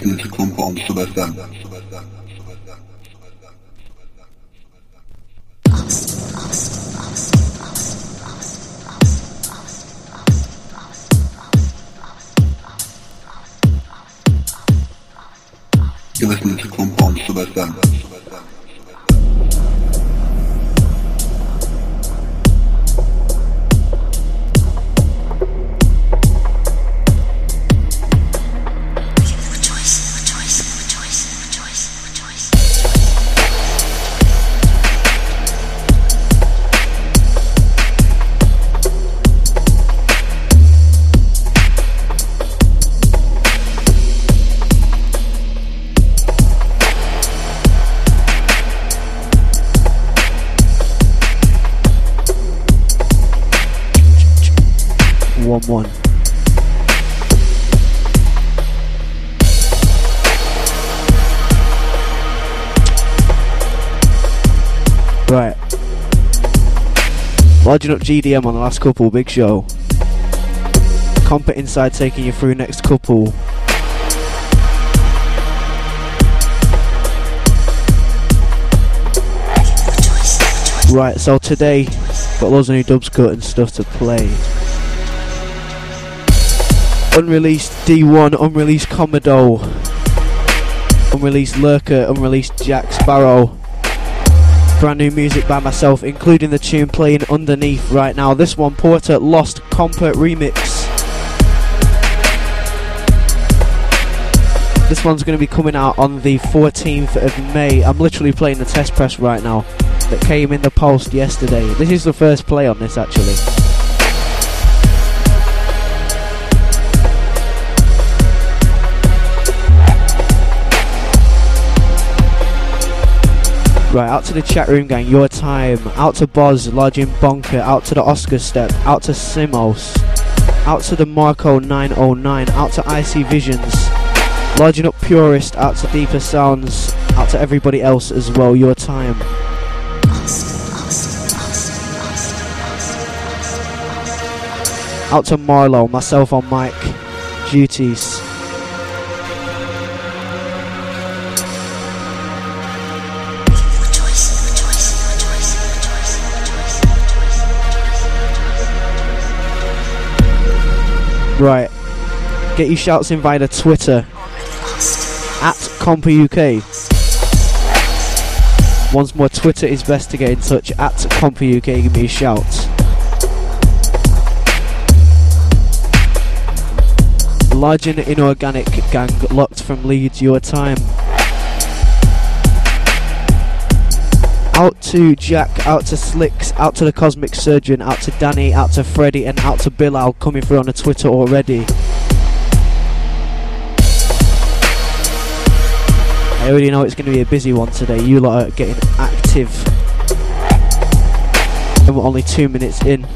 listening to Compa on Sub FM. You're listening to Compa on Sub FM. One. Right. Lodging up GDM on the last couple, big show. Compa Inside taking you through next couple. Right, so today got loads of new dubs cut and stuff to play. Unreleased D1, unreleased Commodore, unreleased Lurker, unreleased Jack Sparrow. Brand new music by myself, including the tune playing underneath right now. This one, Porter Lost Compa Remix. This one's going to be coming out on the 14th of May. I'm literally playing the test press right now that came in the post yesterday. This is the first play on this actually. Right, out to the chat room gang, your time. Out to Boz, Lodging Bonker. Out to the Oscar Step. Out to Simos. Out to the Marco 909. Out to IC Visions. Lodging Up Purist. Out to Deeper Sounds. Out to everybody else as well, your time. Out to Marlo, myself on mic. Duties. Right, get your shouts in via Twitter at Compa UK. Once more, Twitter is best to get in touch at Compa UK. Give me a shout. Large and Inorganic gang, locked from Leeds, your time. Out to Jack, out to Slicks, out to the Cosmic Surgeon, out to Danny, out to Freddy, and out to Bilal coming through on the Twitter already. I already know it's going to be a busy one today. You lot are getting active. And we're only 2 minutes in.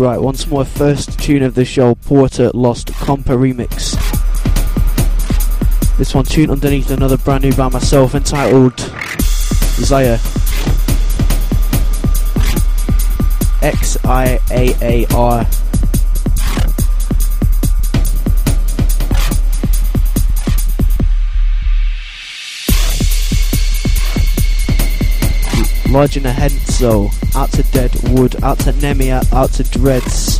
Right, once more, first tune of the show, Porter Lost Compa remix. This one tuned underneath another brand new by myself entitled Xiaar. Xiaar. Lodge in a Henso, out to Deadwood, out to Nemia, out to Dreads.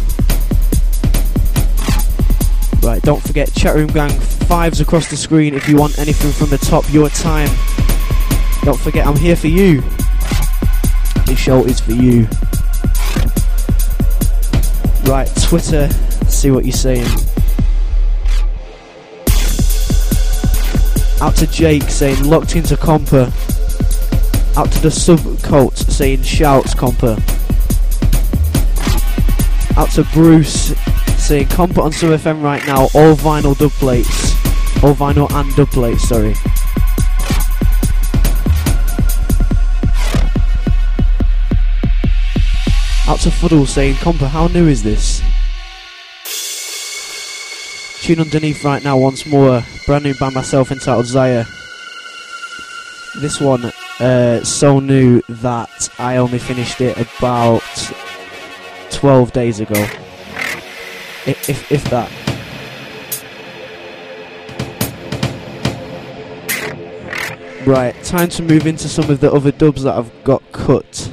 Right, don't forget, Chatroom Gang, 5s across the screen if you want anything from the top, your time. Don't forget, I'm here for you. This show is for you. Right, Twitter, see what you're saying. Out to Jake saying locked into Compa. Out to the Subcult saying shouts Compa. Out to Bruce saying Compa on Sub FM right now, all vinyl dub plates. All vinyl and dub plates, sorry. Out to Fuddle saying Compa, how new is this? Tune underneath right now once more, brand new by myself entitled Xiaar. This one, so new that I only finished it about 12 days ago. If that. Right, time to move into some of the other dubs that I've got cut.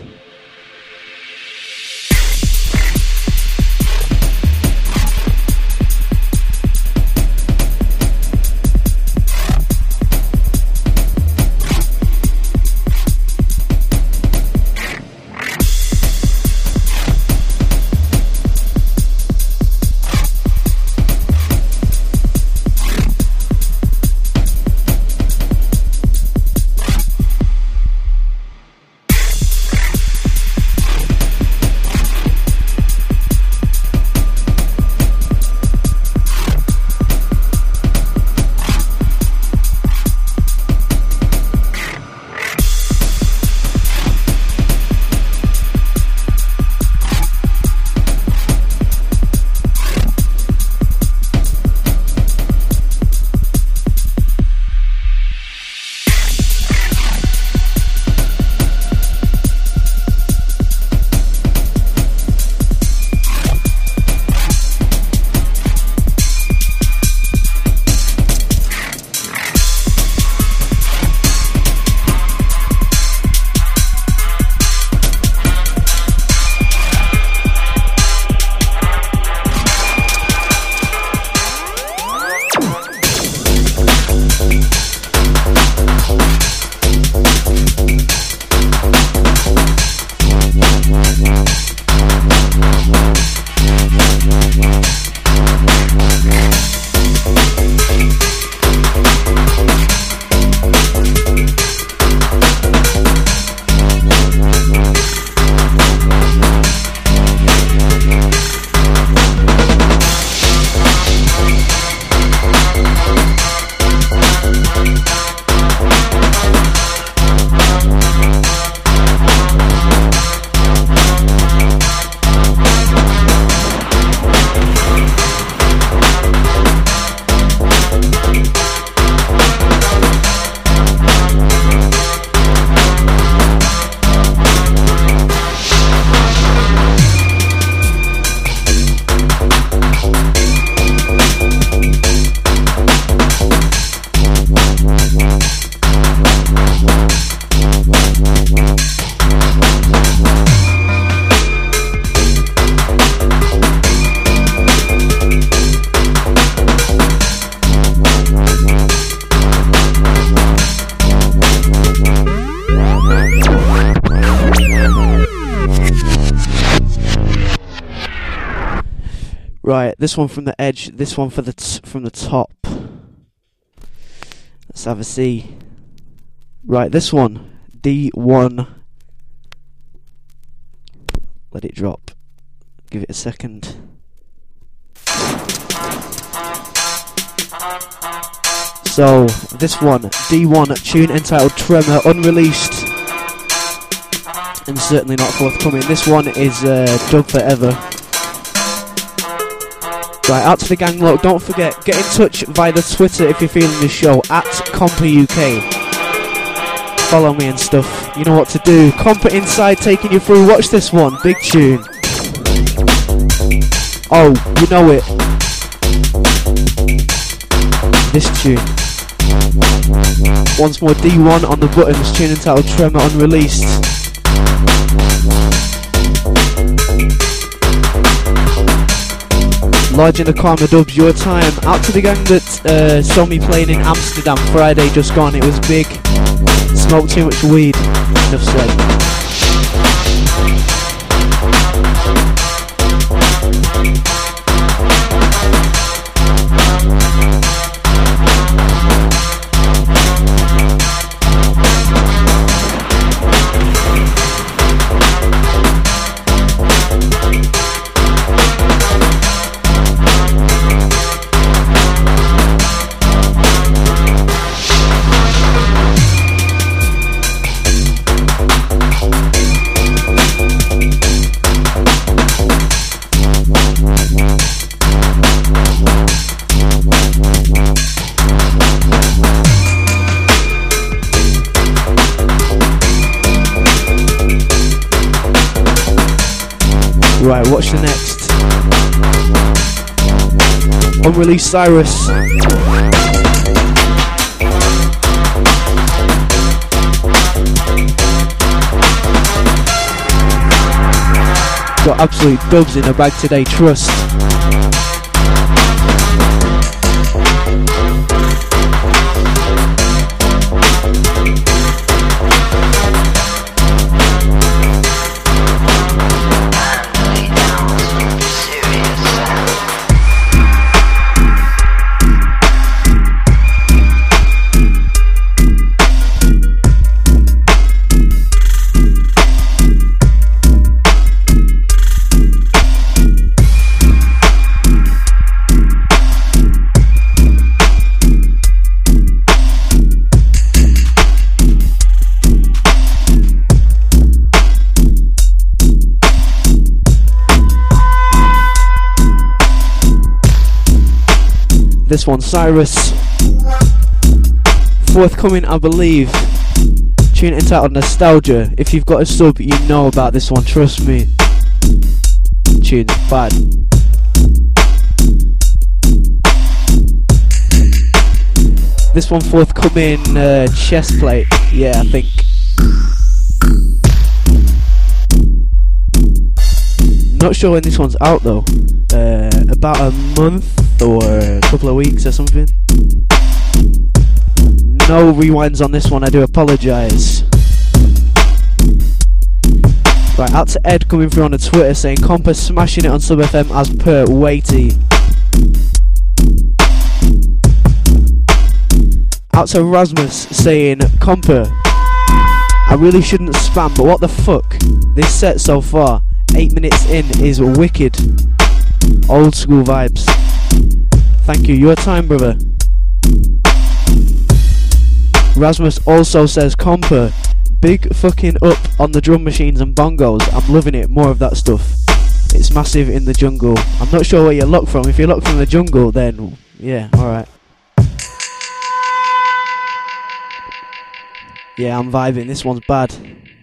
Right, this one from the edge, this one for from the top. Let's have a see. Right, this one, D1. Let it drop. Give it a second. So, this one, D1, tune entitled Tremor, unreleased and certainly not forthcoming. This one is Dub Forever. Right, out to the gang lot. Don't forget, get in touch via the Twitter if you're feeling the show, at Compa UK. Follow me and stuff. You know what to do. Compa Inside taking you through. Watch this one. Big tune. Oh, you know it. This tune. Once more, D1 on the buttons. Tune entitled Tremor, unreleased. Large in the Karma Dubs, your time. Out to the gang that saw me playing in Amsterdam Friday just gone. It was big. Smoked too much weed. Enough said. Right, what's the next? Unreleased Cyrus. Got absolute dubs in the bag today, trust. This one, Cyrus. Forthcoming, I believe. Tune entitled Nostalgia. If you've got a sub, you know about this one, trust me. Tune's bad. This one forthcoming, chest plate. Yeah, I think. Not sure when this one's out though. About a month or a couple of weeks or something. No rewinds on this one, I do apologise. Right, out to Ed coming through on the Twitter saying Compa smashing it on Sub FM as per weighty. Out to Rasmus saying Compa, I really shouldn't spam, but what the fuck? This set so far, 8 minutes in, is wicked. Old school vibes. Thank you, your time, brother. Rasmus also says Compa, big fucking up on the drum machines and bongos. I'm loving it, more of that stuff. It's massive in the jungle. I'm not sure where you look from. If you look from the jungle, then yeah, alright. Yeah, I'm vibing, this one's bad.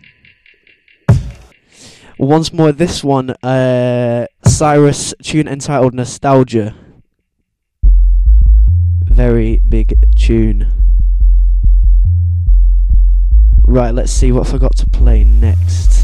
Once more, this one, Cyrus, tune entitled Nostalgia. Very big tune. Right, let's see what I forgot to play next.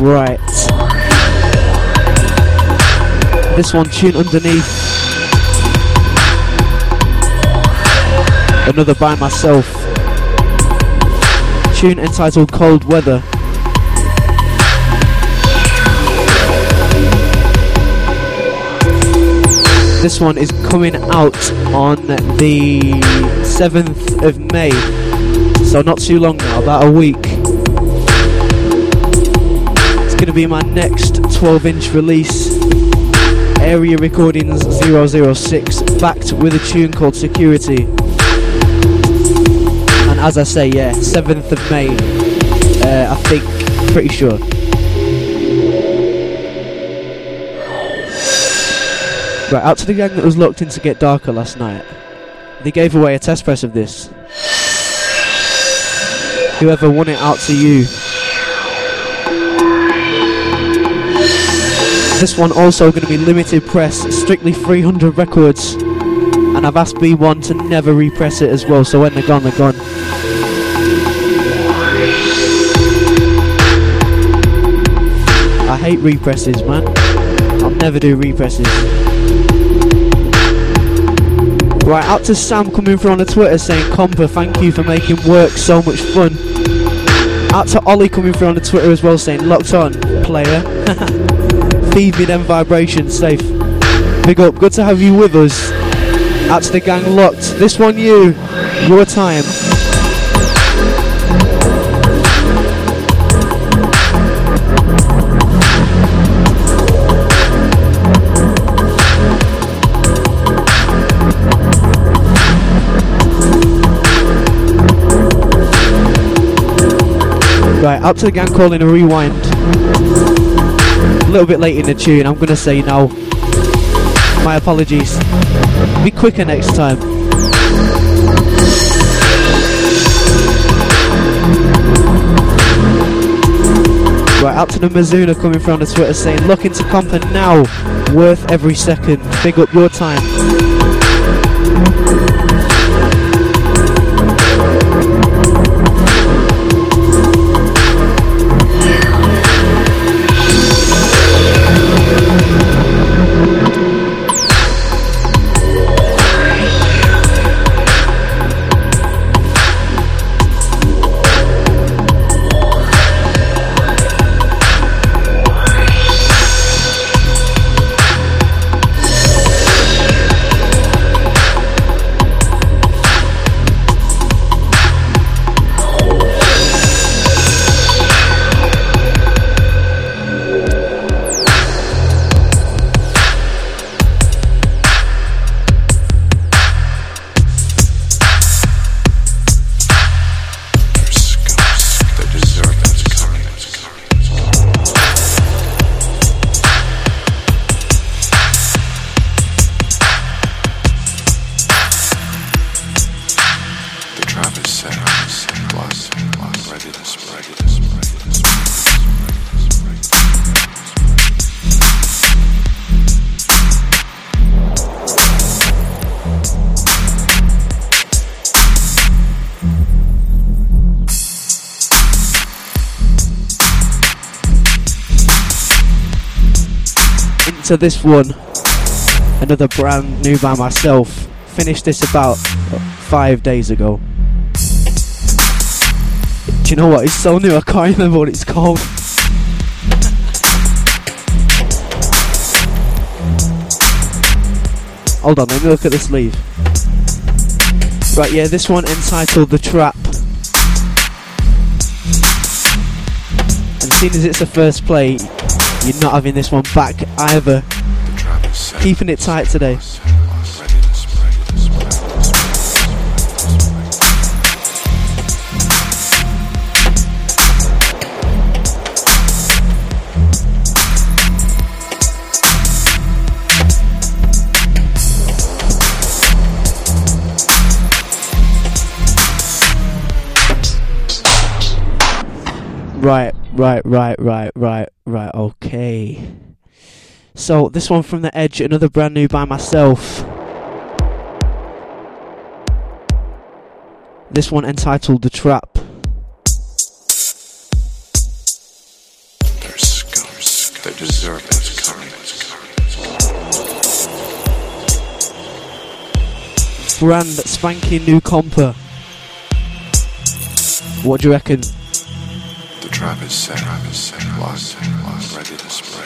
Right. This one, Tune Underneath. Another by myself. Tune entitled Cold Weather. This one is coming out on the 7th of May. So not too long now, about a week. It's going to be my next 12-inch release. Area Recordings 006, backed with a tune called Security. And as I say, yeah, 7th of May, I think, pretty sure. Right, out to the gang that was locked in to Get Darker last night. They gave away a test press of this. Whoever won it, out to you. This one also going to be limited press, strictly 300 records. And I've asked B1 to never repress it as well, so when they're gone, they're gone. I hate represses, man. I'll never do represses. Right, out to Sam coming through on the Twitter saying, Compa, thank you for making work so much fun. Out to Ollie coming through on the Twitter as well saying, locked on, player. Feed me them vibrations, safe. Big up, good to have you with us. Out to the gang locked. This one you, your time. Right, out to the gang calling a rewind. A little bit late in the tune, I'm gonna say no. My apologies. Be quicker next time. Right, out to the Mizuna coming from the Twitter saying, look into Compa now, worth every second. Big up your time. To this one, another brand new by myself. Finished this about 5 days ago. Do you know what? It's so new I can't remember what it's called. Hold on, let me look at the sleeve. Right, yeah, this one entitled The Trap. And seeing as it's a first play, you're not having this one back either. Keeping it tight today. Right, okay. So, this one from The Edge, another brand new by myself. This one entitled The Trap. There's They deserve what's coming. Brand spanking new compa. What do you reckon? The trap is set, locked, ready to spread.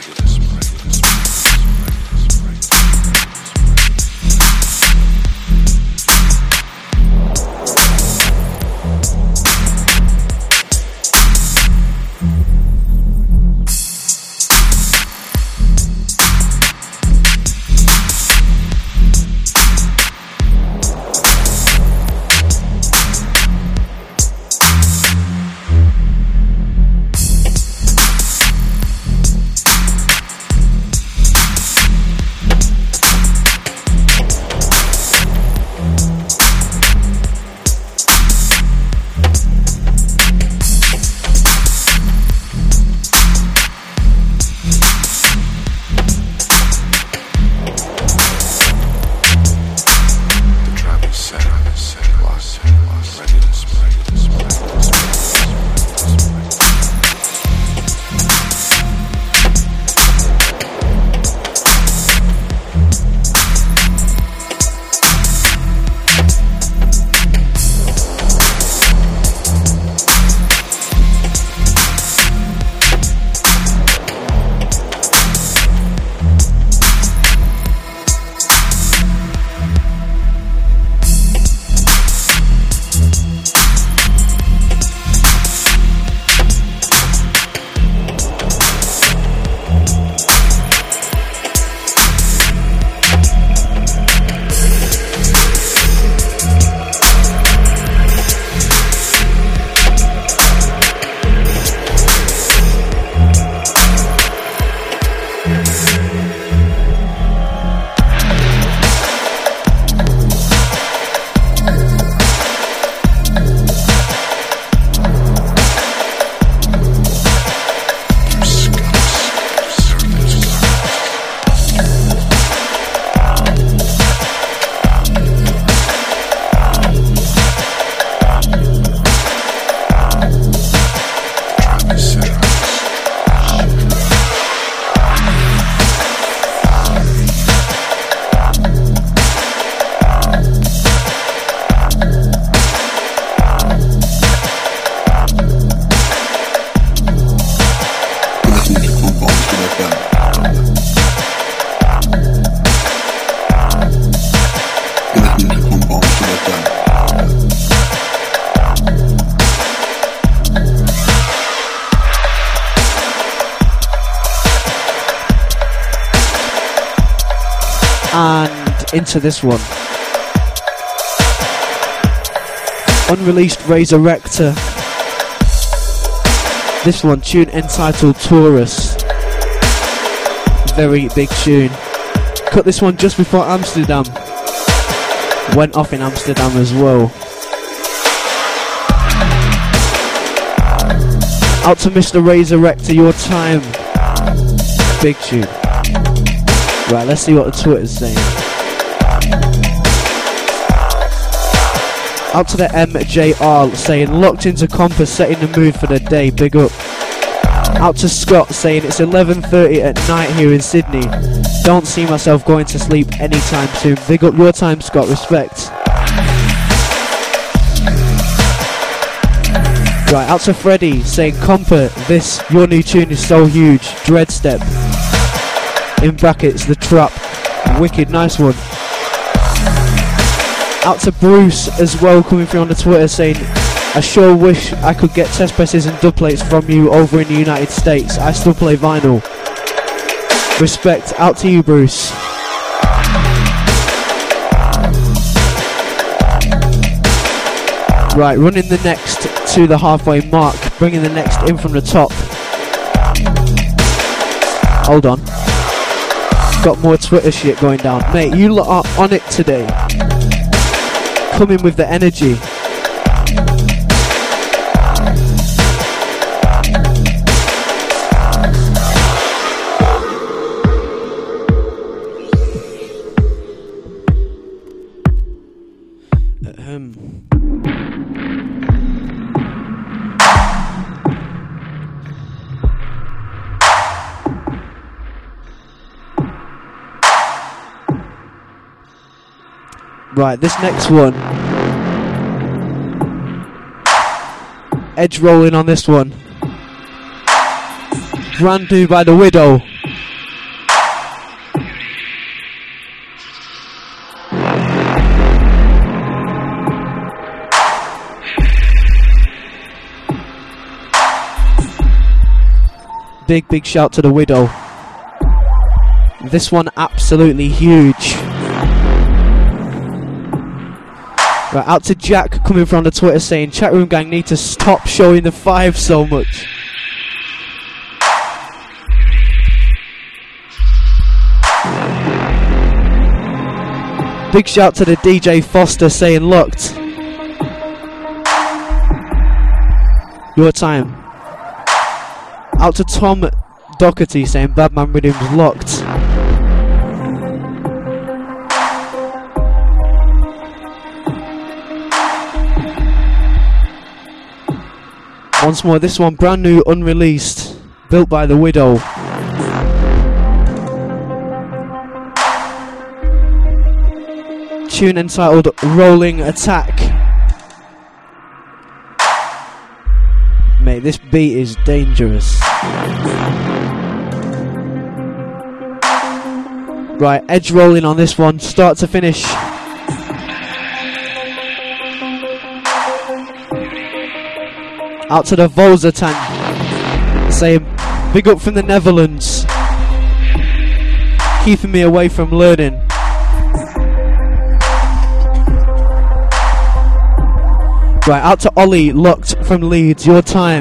And into this one. Unreleased Resurrector. This one, tune entitled Taurus. Very big tune. Cut this one just before Amsterdam. Went off in Amsterdam as well. Out to Mr. Resurrector, your time. Big tune. Right, let's see what the Twitter's saying. Out to the MJR saying, locked into Compass, setting the mood for the day, big up. Out to Scott saying, it's 11:30 at night here in Sydney. Don't see myself going to sleep anytime soon. Big up your time, Scott, respect. Right, out to Freddie saying, Compa, this, your new tune is so huge. Dreadstep. In brackets, the trap. Wicked, nice one. Out to Bruce as well, coming through on the Twitter saying, I sure wish I could get test presses and dub plates from you over in the United States. I still play vinyl. Respect, out to you, Bruce. Right, running the next to the halfway mark, bringing the next in from the top. Hold on. Got more Twitter shit going down. Mate, you lot are on it today. Coming with the energy. Right, this next one. Edge rolling on this one. Brand new by The Widow. Big shout to The Widow. This one absolutely huge. Right, out to Jack coming from the Twitter saying chat room gang need to stop showing the 5 so much. Big shout to the DJ Foster saying locked. Your time. Out to Tom Doherty saying Badman Rhythms locked. Once more, this one brand new, unreleased, built by The Widow. Tune entitled Rolling Attack. Mate, this beat is dangerous. Right, edge rolling on this one, start to finish. Out to the Volzatan, saying big up from the Netherlands, keeping me away from learning. Right, out to Ollie, locked from Leeds, your time.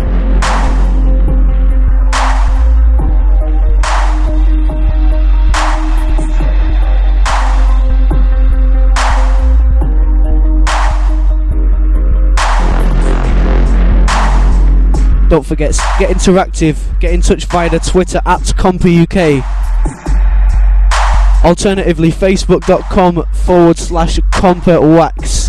Don't forget, get interactive, get in touch via the Twitter at ComperUK. Alternatively, facebook.com/ComperWax.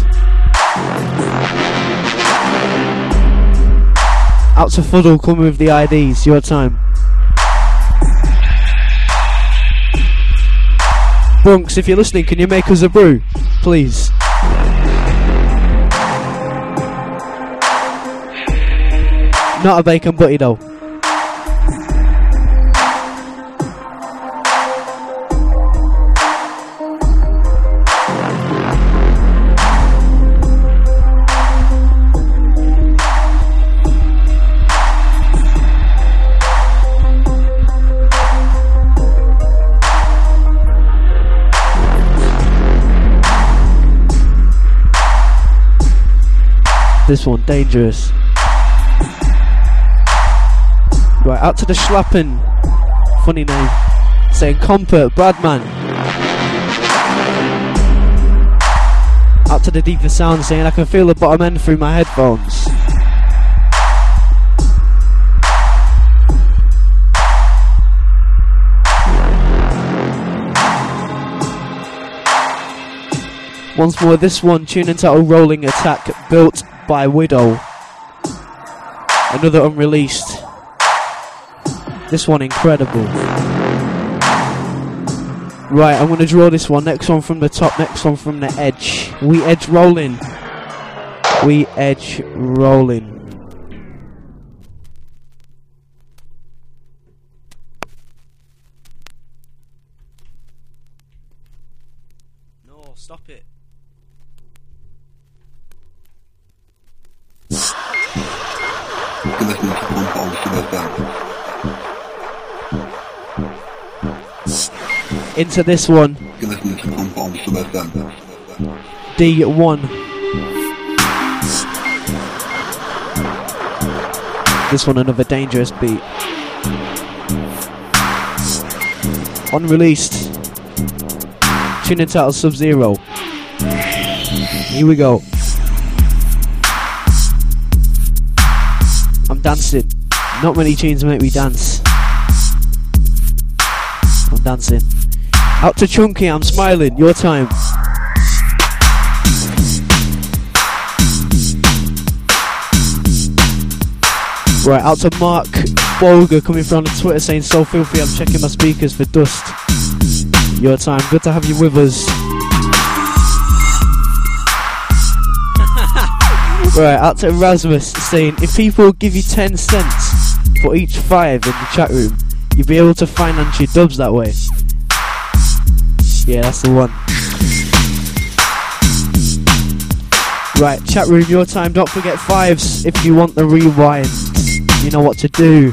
Out to Fuddle, coming with the IDs, your time. Brunks, if you're listening, can you make us a brew, please? Not a bacon butty though. This one dangerous. Right, out to the Schlappen, funny name, saying Comper, Bradman. Out to the Deeper Sound saying I can feel the bottom end through my headphones. Once more, this one, tune entitled Rolling Attack, built by Widow. Another unreleased. This one incredible. Right, I'm going to draw this one. Next one from the top, next one from the edge. We edge rolling. We edge rolling. No, stop it. You're listening to Compound Sub FM. Into this one. You're listening to Compound Sub FM. D1. This one another dangerous beat. Unreleased. Tune entitled Sub-Zero. Here we go. I'm dancing. Not many tunes make me dance. I'm dancing. Out to Chunky, I'm smiling. Your time. Right, out to Mark Bolger coming from the Twitter saying so filthy, I'm checking my speakers for dust. Your time. Good to have you with us. Right, out to Erasmus saying, if people give you 10 cents for each 5 in the chat room, you'll be able to finance your dubs that way. Yeah, that's the one. Right, chat room, your time. Don't forget 5s if you want the rewind. You know what to do.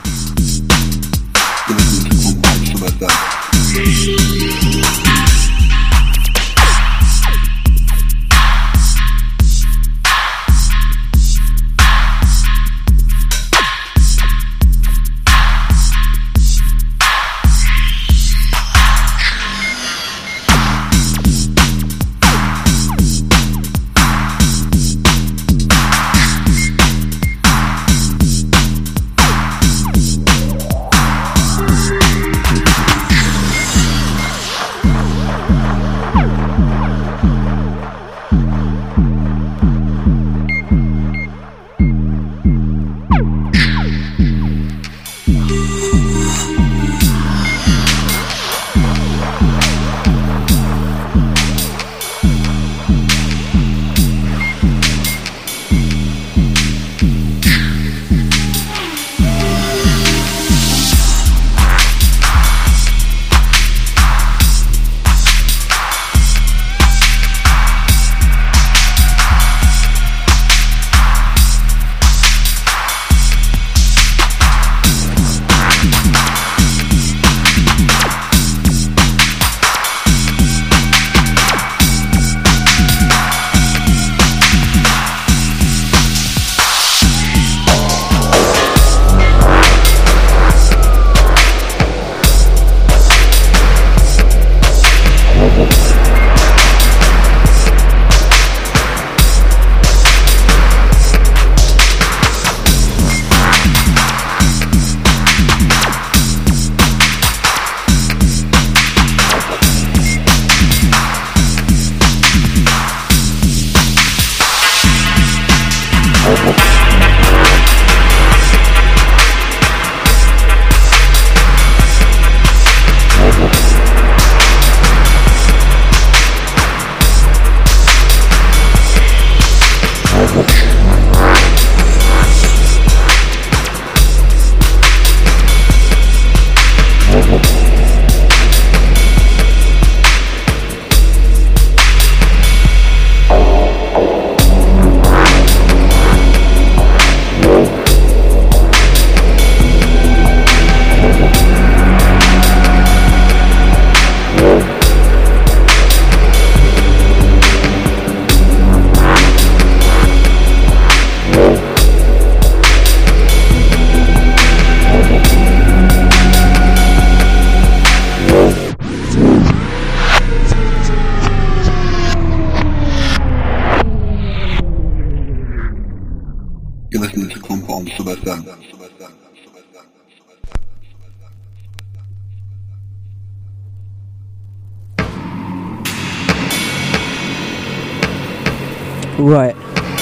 Right.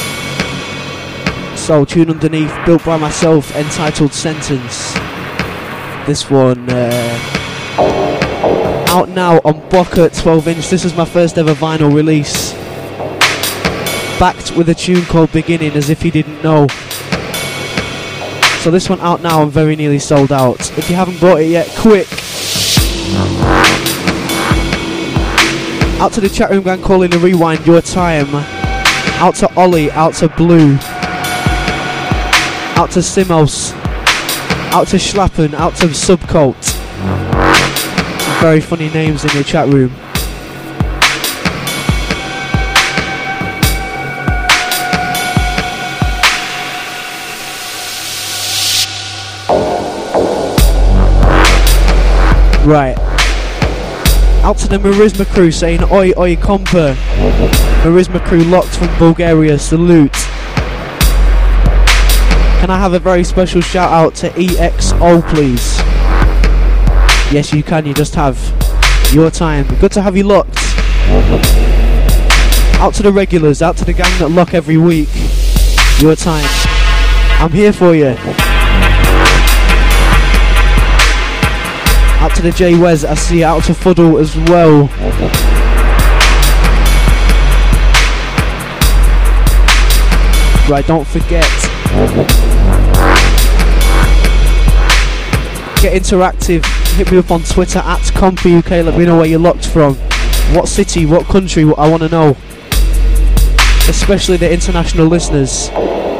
So, tune underneath, built by myself, entitled Sentence. This one, out now on Boca 12-inch. This is my first ever vinyl release. Backed with a tune called Beginning, as if he didn't know. So this one out now and very nearly sold out. If you haven't bought it yet, quick! Out to the chat room gang calling the rewind, your time. Out to Ollie, out to Blue. Out to Simos. Out to Schlappen, out to Subcult. Some very funny names in your chat room. Right. Out to the Marisma crew saying oi oi compa. Marisma crew locked from Bulgaria, salute. Can I have a very special shout out to EXO please? Yes you can, you just have your time. Good to have you locked. Out to the regulars, out to the gang that lock every week. Your time. I'm here for you. Out to the J Wes, I see you. Out to Fuddle as well. Right, don't forget. Get interactive. Hit me up on Twitter at CompuUK. Let me know where you're locked from. What city, what country, I want to know. Especially the international listeners.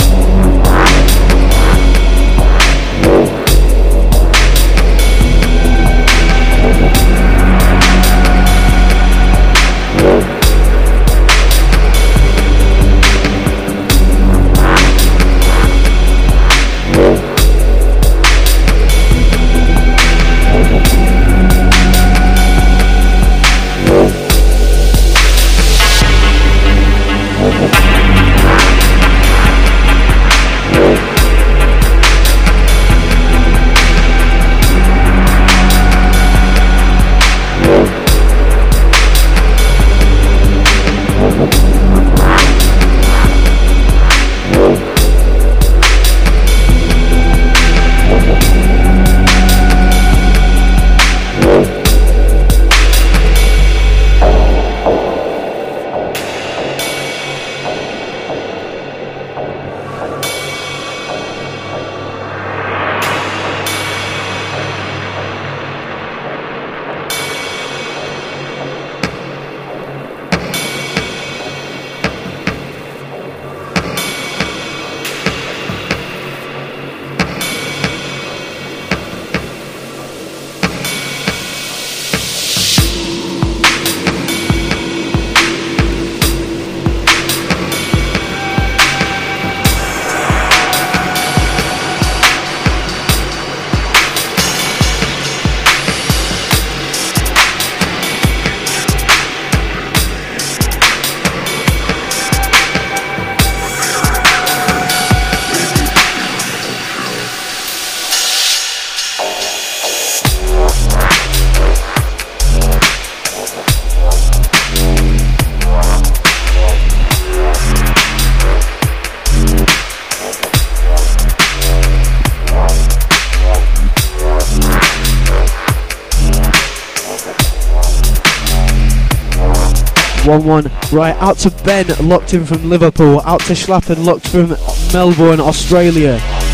Right, out to Ben, locked in from Liverpool. Out to Schlappen, locked from Melbourne, Australia.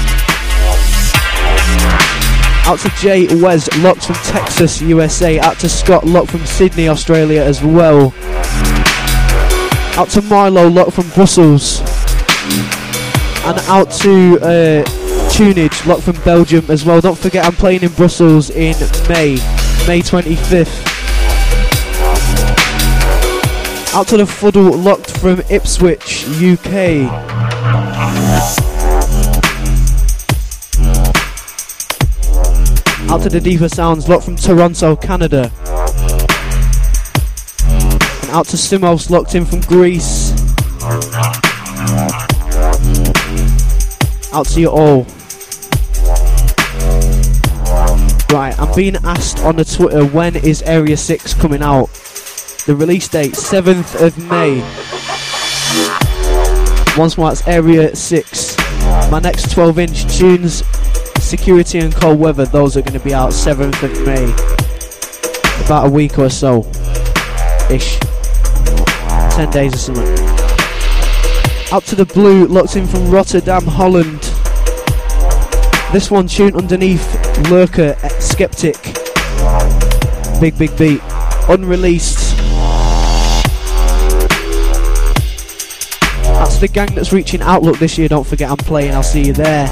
Out to Jay Wes, locked from Texas, USA. Out to Scott, locked from Sydney, Australia as well. Out to Milo, locked from Brussels. And out to Tunage, locked from Belgium as well. Don't forget I'm playing in Brussels in May 25th. Out to the Fuddle, locked from Ipswich, UK. Out to the Deeper Sounds, locked from Toronto, Canada. And out to Simos, locked in from Greece. Out to you all. Right, I'm being asked on the Twitter, when is Area 6 coming out? The release date, 7th of May. Once more, that's Area 6. My next 12-inch tunes, Security and Cold Weather, those are going to be out 7th of May. About a week or so. Ish. 10 days or something. Out to the Blue, locked in from Rotterdam, Holland. This one, tune underneath, Lurker, Skeptic. Big beat. Unreleased. That's the gang that's reaching Outlook this year. Don't forget I'm playing. I'll see you there.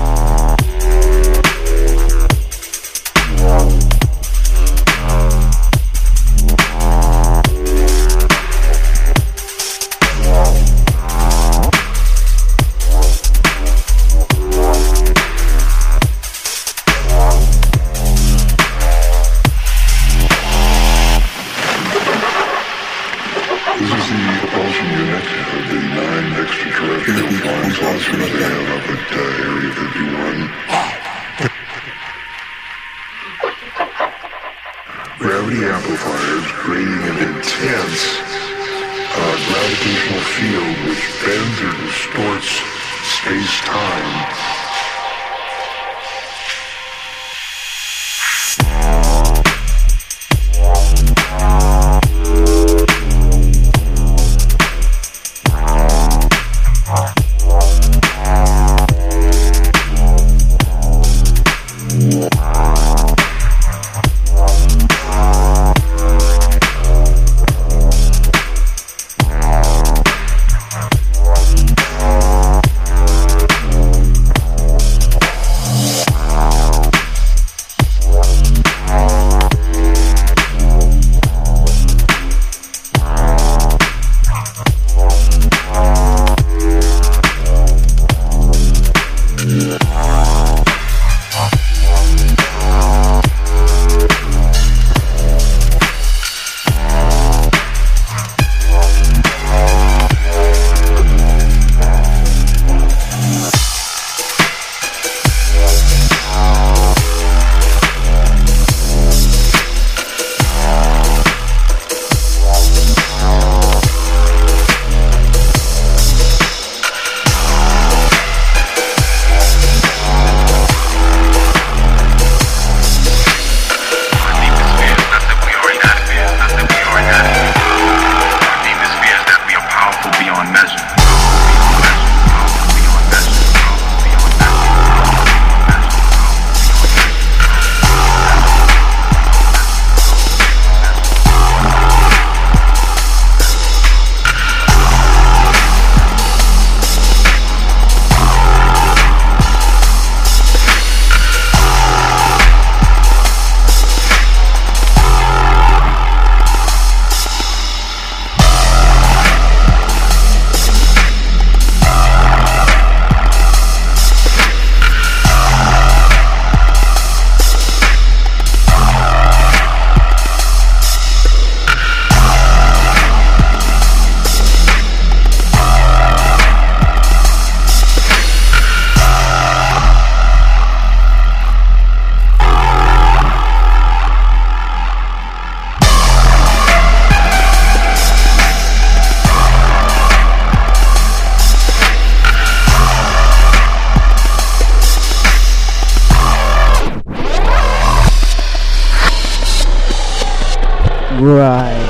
Right.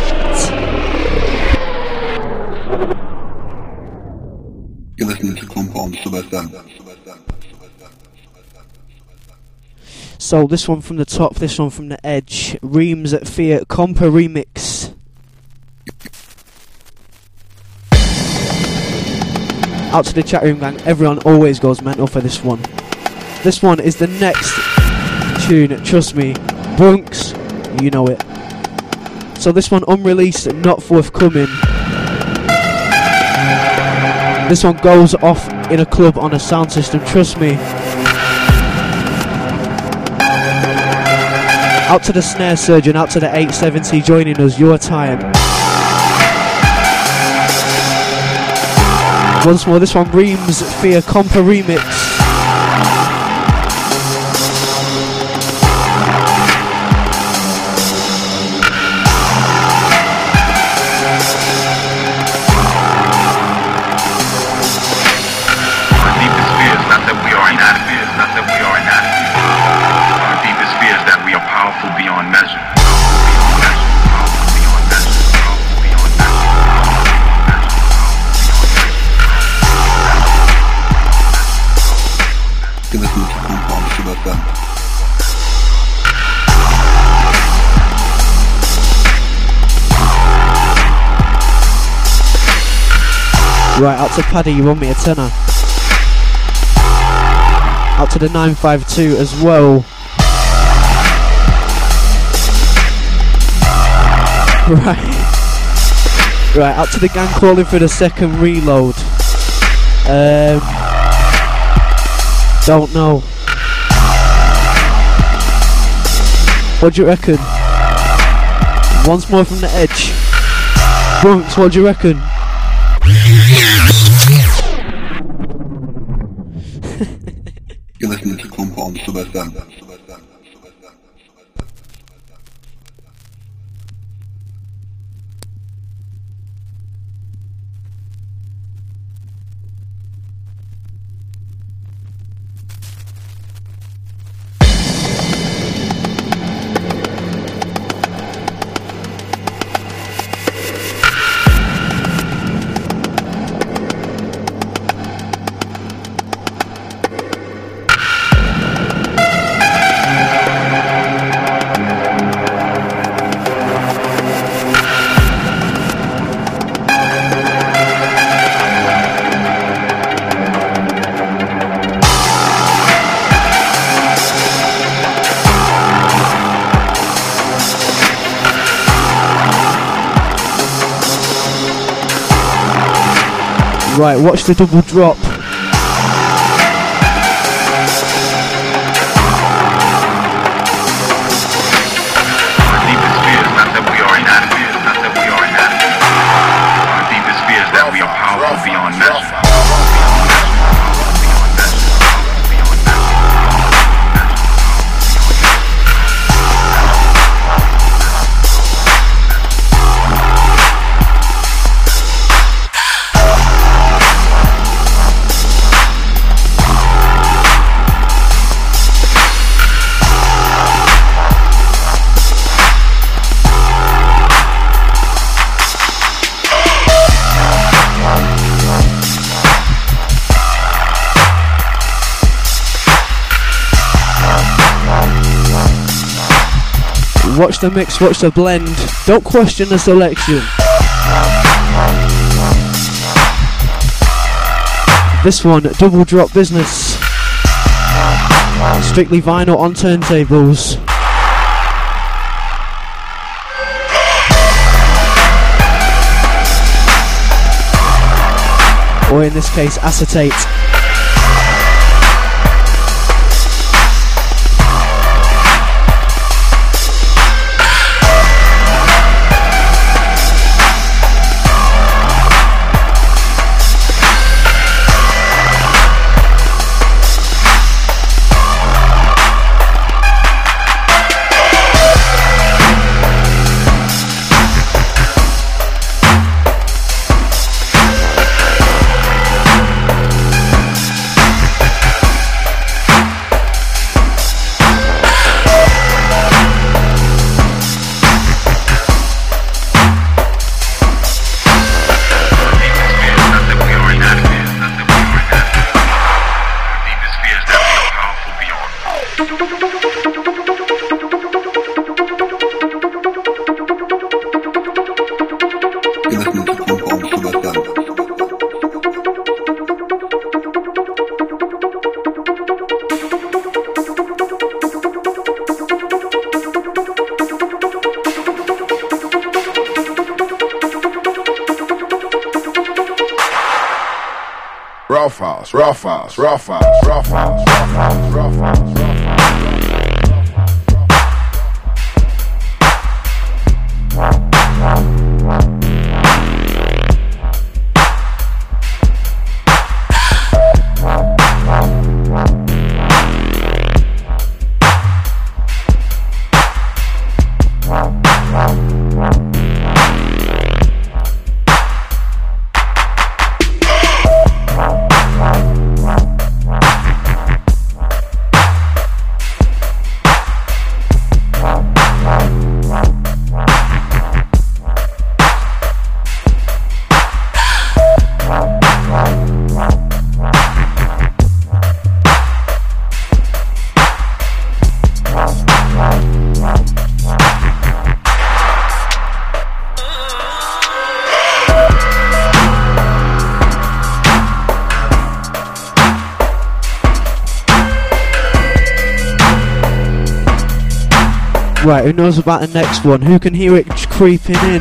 You're listening to Compound Sub FM. So this one from the top, this one from the edge. Reams at Fiat Compa remix. Out to the chat room gang, everyone always goes mental for this one. This one is the next tune, trust me. Bronx, you know it. So this one unreleased, not forthcoming. This one goes off in a club on a sound system, trust me. Out to the snare surgeon, out to the 870 joining us, your time. Once more, this one Reams via Compa remix. Beyond measure. You're listening to Compound Sub FM. Right, out to Paddy, you want me a tenner. Out to the 952 as well. Right, out to the gang calling for the second reload. Don't know. What do you reckon? Once more from the edge. Bronx, what do you reckon? You're listening to Compound Sub FM. Right, watch the double drop. Watch the mix, watch the blend. Don't question the selection. This one, double drop business. Strictly vinyl on turntables. Or in this case, acetate. Rough house, rough house, rough house, rough house, rough house, rough house, rough house. Right, who knows about the next one? Who can hear it creeping in?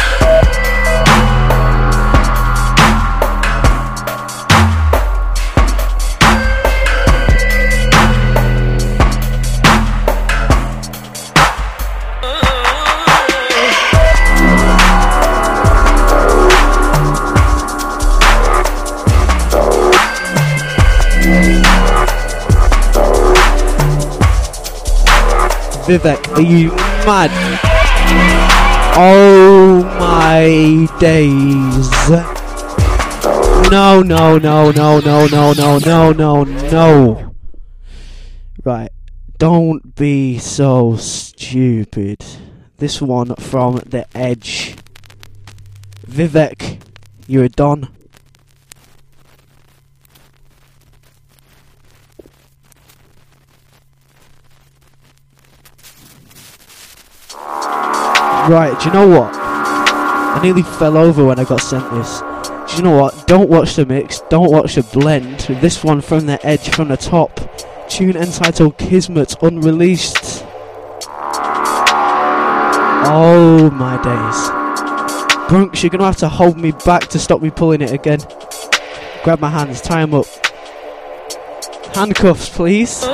Vivek, are you mad? Oh my days. No, no, no, no, no, no, no, no, no, no. Right, don't be so stupid. This one from The Edge. Vivek, you're a don. Right, do you know what? I nearly fell over when I got sent this. Do you know what? Don't watch the mix, don't watch the blend. This one from The Edge, from the top. Tune entitled Kismet, unreleased. Oh my days. Brunks, you're gonna have to hold me back to stop me pulling it again. Grab my hands, tie them up. Handcuffs, please.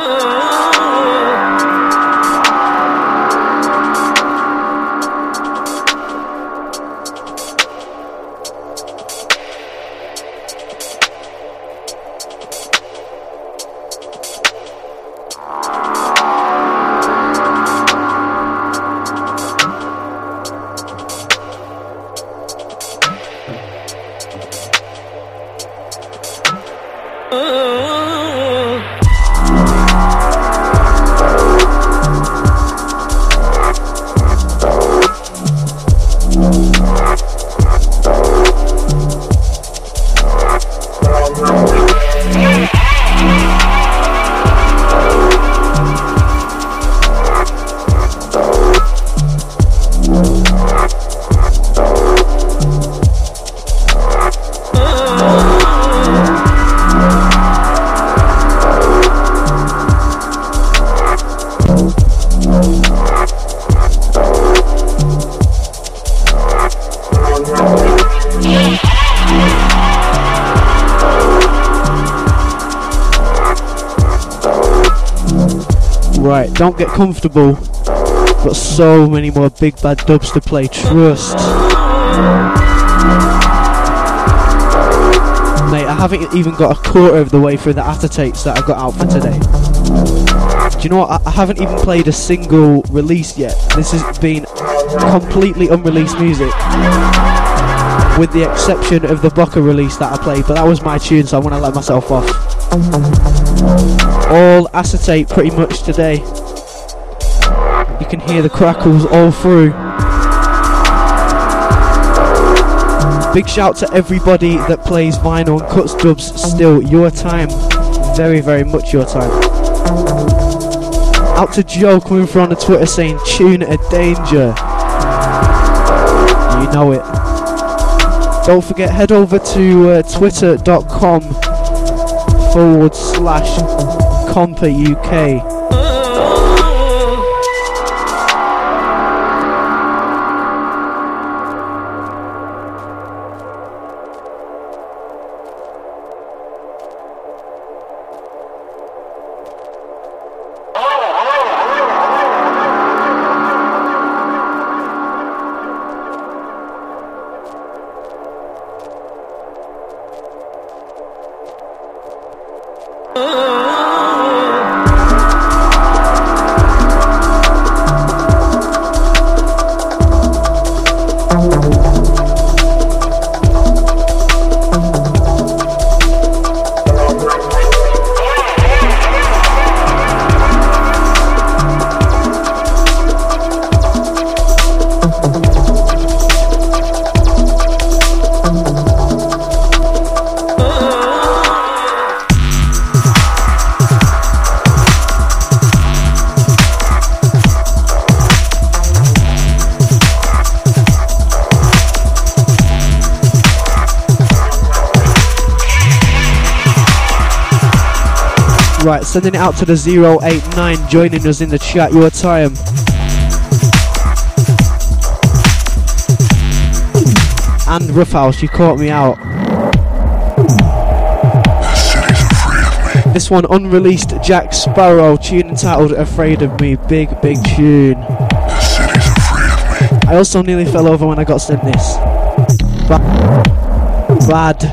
Right, don't get comfortable. Got so many more big bad dubs to play, trust. Mate, I haven't even got a quarter of the way through the acetates that I've got out for today. Do you know what? I haven't even played a single release yet. This has been completely unreleased music, with the exception of the Boca release that I played, but that was my tune, so I want to let myself off. All acetate pretty much today. You can hear the crackles all through. Big shout to everybody that plays vinyl and cuts dubs still. Your time. Very, very much your time. Out to Joe coming through on the Twitter saying tune a danger. You know it. Don't forget, head over to twitter.com/Compa UK. Right, sending it out to the 089, joining us in the chat, your time. And Roughhouse, you caught me out. This one, unreleased Jack Sparrow, tune entitled Afraid of Me, big tune. I also nearly fell over when I got sent this. Bad.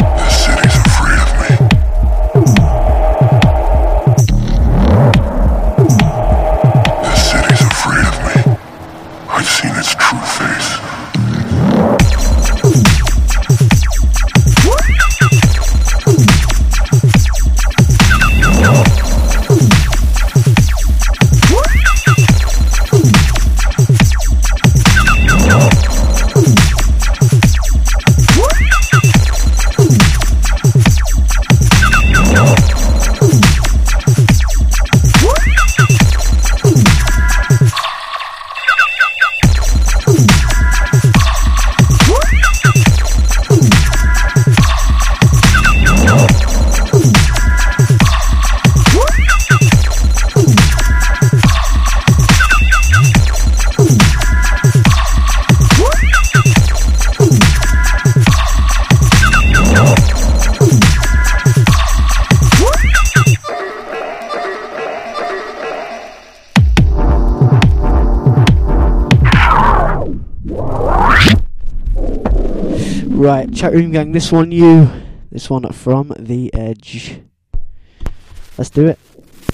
Right, chat room gang, this one from The Edge. Let's do it.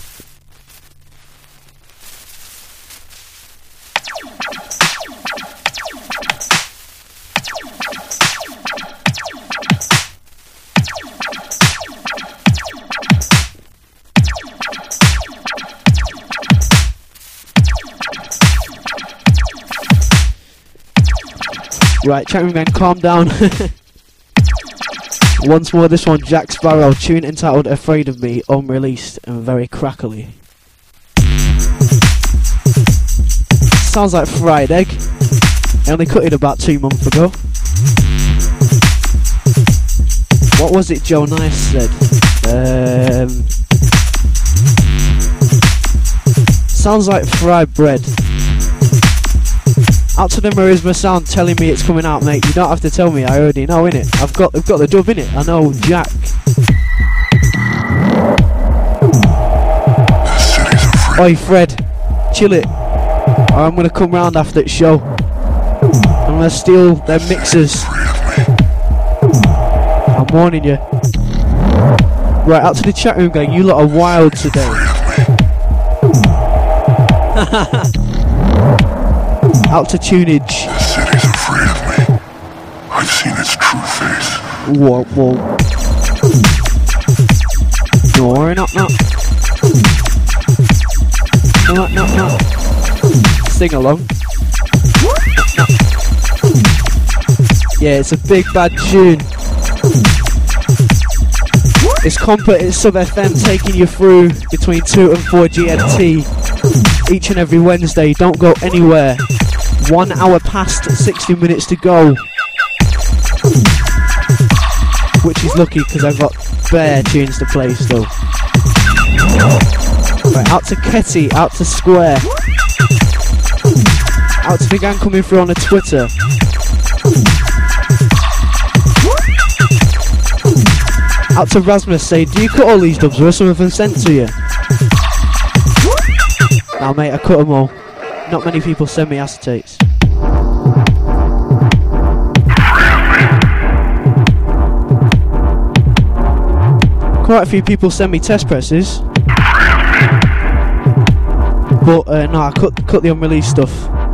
Right, chat room gang, calm down. Once more, this one, Jack Sparrow, tune entitled Afraid of Me, unreleased and very crackly. Sounds like fried egg. I only cut it about 2 months ago. What was it Joe Nice said? Sounds like fried bread. Out to the Marisma Sound telling me it's coming out, mate. You don't have to tell me, I already know, innit? I've got the dub, innit? I know Jack. Oi Fred, chill it. Or I'm gonna come round after the show. I'm gonna steal their mixers. I'm warning you. Right, out to the chat room gang, you lot are wild today. Out to tunage. The city's afraid of me. I've seen its true face. Whoa. No. No. Sing along. Yeah, it's a big bad tune. It's Compa, it's Sub FM taking you through between 2 and 4 GMT each and every Wednesday. Don't go anywhere. 1 hour past, 60 minutes to go. Which is lucky because I've got bare tunes to play still. Right, out to Ketty, out to Square. Out to the gang coming through on the Twitter. Out to Rasmus, say, do you cut all these dubs? Were some of them sent to you? Nah mate, I cut them all. Not many people send me acetates. quite a few people send me test presses. But no, I cut the unreleased stuff.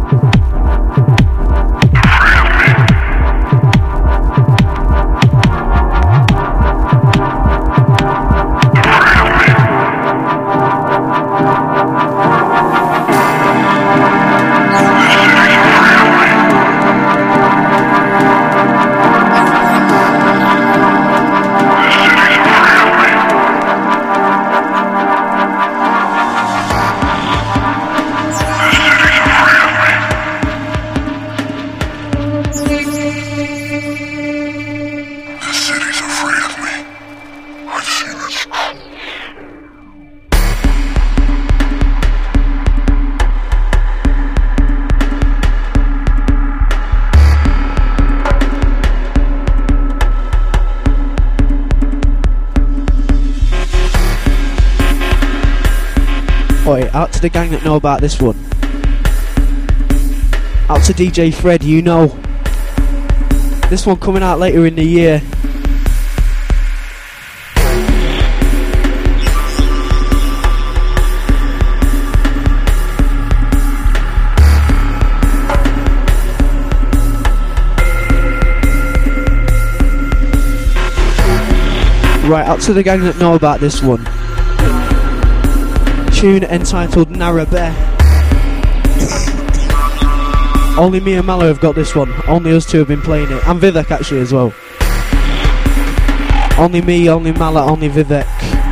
Oi, out to the gang that know about this one. Out to DJ Fred, you know. This one coming out later in the year. Right, out to the gang that know about this one. Tune entitled Narabeh. Only me and Mallow have got this one. Only us two have been playing it. And Vivek actually as well. Only me, only Mallow, only Vivek.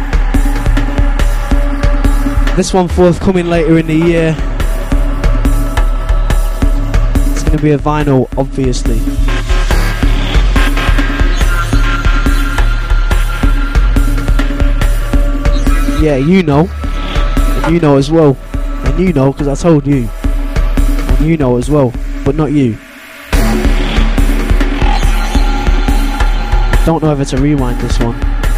This one forthcoming later in the year. It's going to be a vinyl, obviously. Yeah, you know. You know as well, and you know because I told you, and you know as well, but not you. Don't know whether to rewind this one.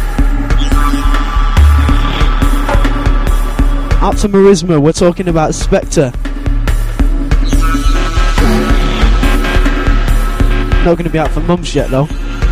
Out to Marisma, we're talking about Spectre. Not going to be out for months yet though.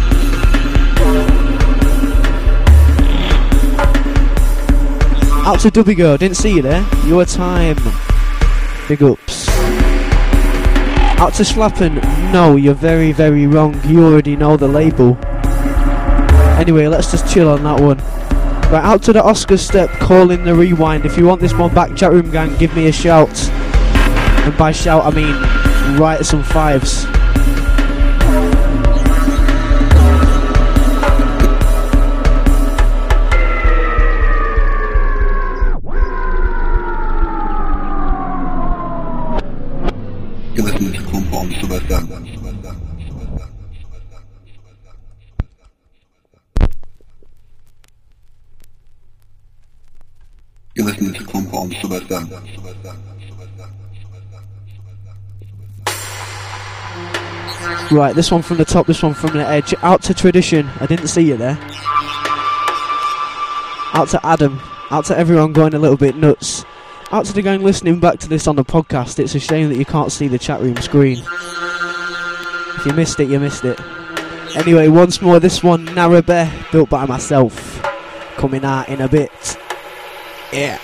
Out to Dubby Girl, didn't see you there. Your time. Big ups. Out to Slappen, no, you're very, very wrong. You already know the label. Anyway, let's just chill on that one. Right, out to the Oscar step, calling the rewind. If you want this one back, chat room gang, give me a shout. And by shout, I mean write some fives. You're listening to Clump on Sub FM. You're listening to Clump on Sub FM. Right, this one from the top, this one from the edge. Out to Tradition, I didn't see you there. Out to Adam, out to everyone going a little bit nuts. Out to the gang listening back to this on the podcast. It's a shame that you can't see the chat room screen. If you missed it, you missed it. Anyway, once more, this one, Narabeh, built by myself. Coming out in a bit. Yeah.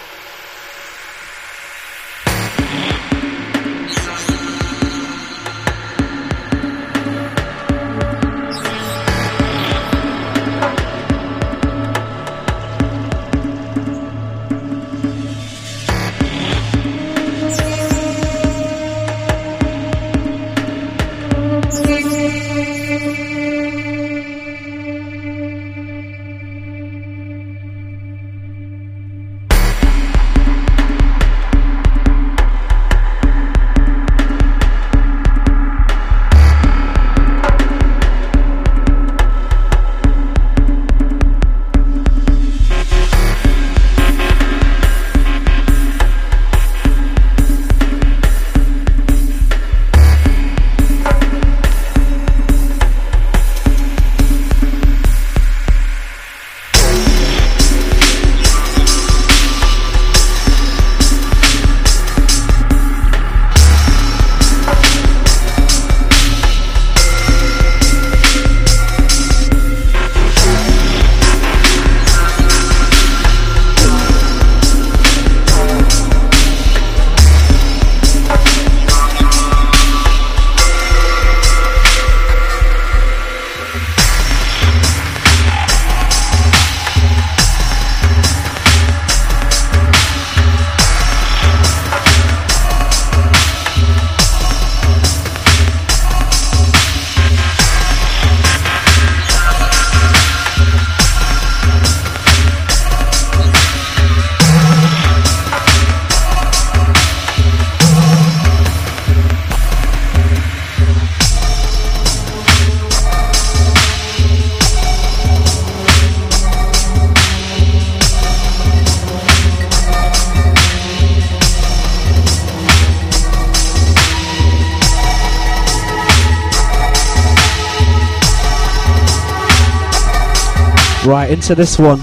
Right, into this one.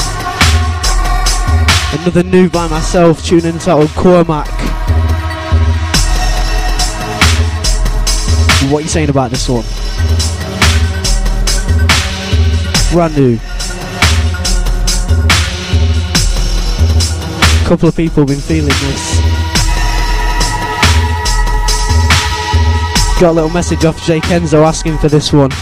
Another new by myself, tune entitled Cormac. What are you saying about this one? Brand new. A couple of people have been feeling this. Got a little message off Jay Kenzo asking for this one.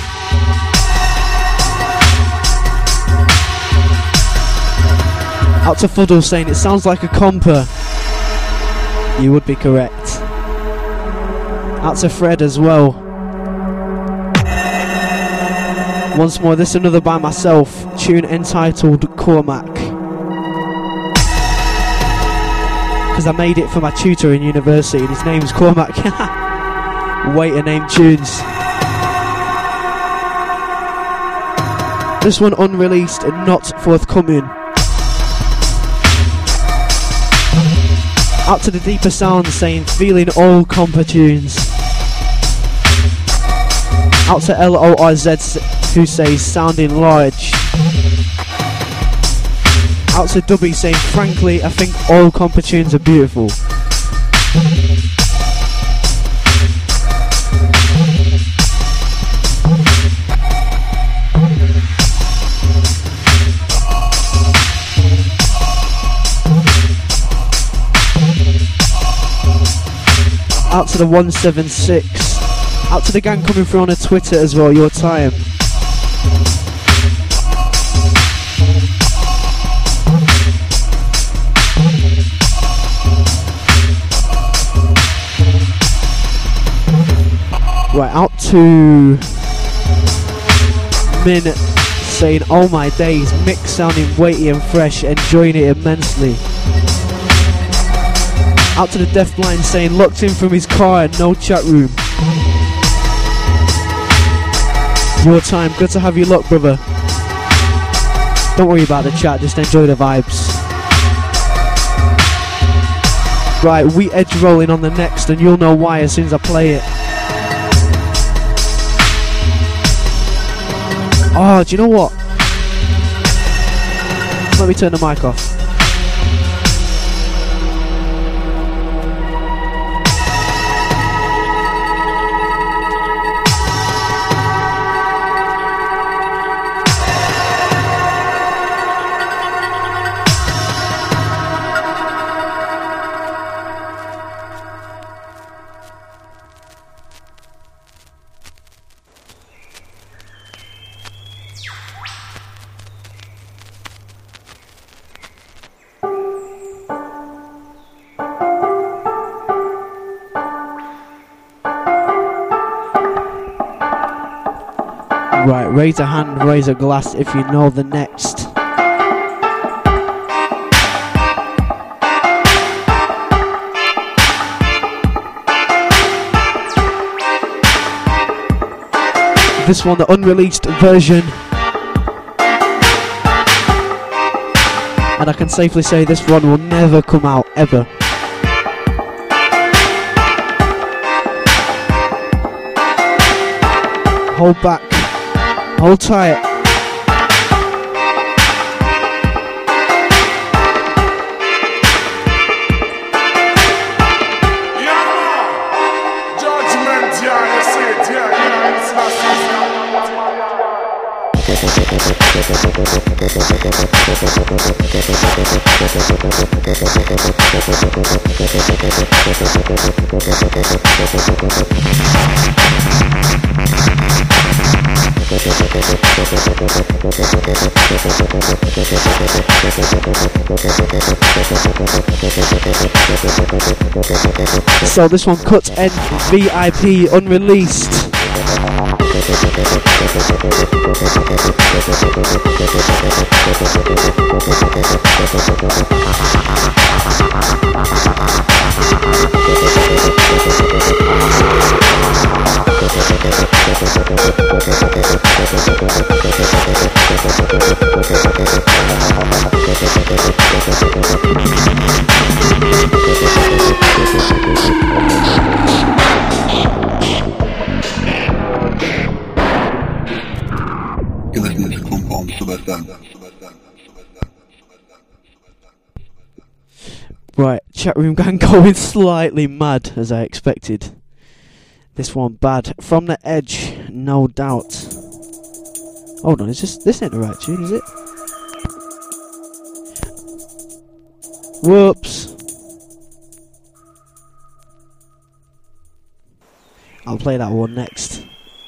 Out to Fuddle saying it sounds like a comper. You would be correct. Out to Fred as well. Once more, this is another by myself, tune entitled Cormac. Because I made it for my tutor in university and his name's Cormac. Way to name tunes. This one unreleased and not forthcoming. Out to the Deeper Sound saying feeling all compa tunes. Out to LORZ who says sounding large. Out to Dubby saying frankly I think all compa tunes are beautiful. Out to the 176. Out to the gang coming through on a Twitter as well, your time. Right, out to Min saying, oh my days, mix sounding weighty and fresh, enjoying it immensely. Out to the Deafblind saying locked in from his car and no chat room. Your time, good to have you locked, brother. Don't worry about the chat, just enjoy the vibes. Right, we edge rolling on the next and you'll know why as soon as I play it. Oh, do you know what? Let me turn the mic off. Right, raise a hand, raise a glass if you know the next. This one, the unreleased version. And I can safely say this one will never come out, ever. Hold back. Hold tight. So this one, Cut N VIP, unreleased. You're listening to Compound Sub FM. Right, chat room gang going slightly mad as I expected. This one bad. From the Edge, no doubt. Hold on, this ain't the right tune, is it? Whoops. I'll play that one next.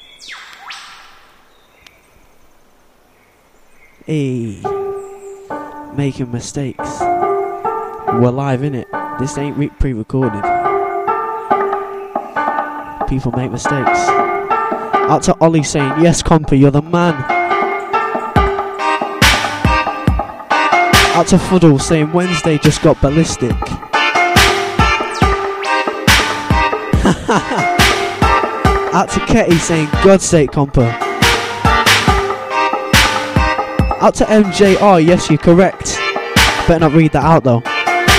Hey, making mistakes. We're live, innit? This ain't pre-recorded. People make mistakes. Out to Ollie saying, yes, Compa, you're the man. Out to Fuddle saying, Wednesday just got ballistic. Out to Ketty saying, God's sake, Compa. Out to MJR, yes, you're correct. Better not read that out, though.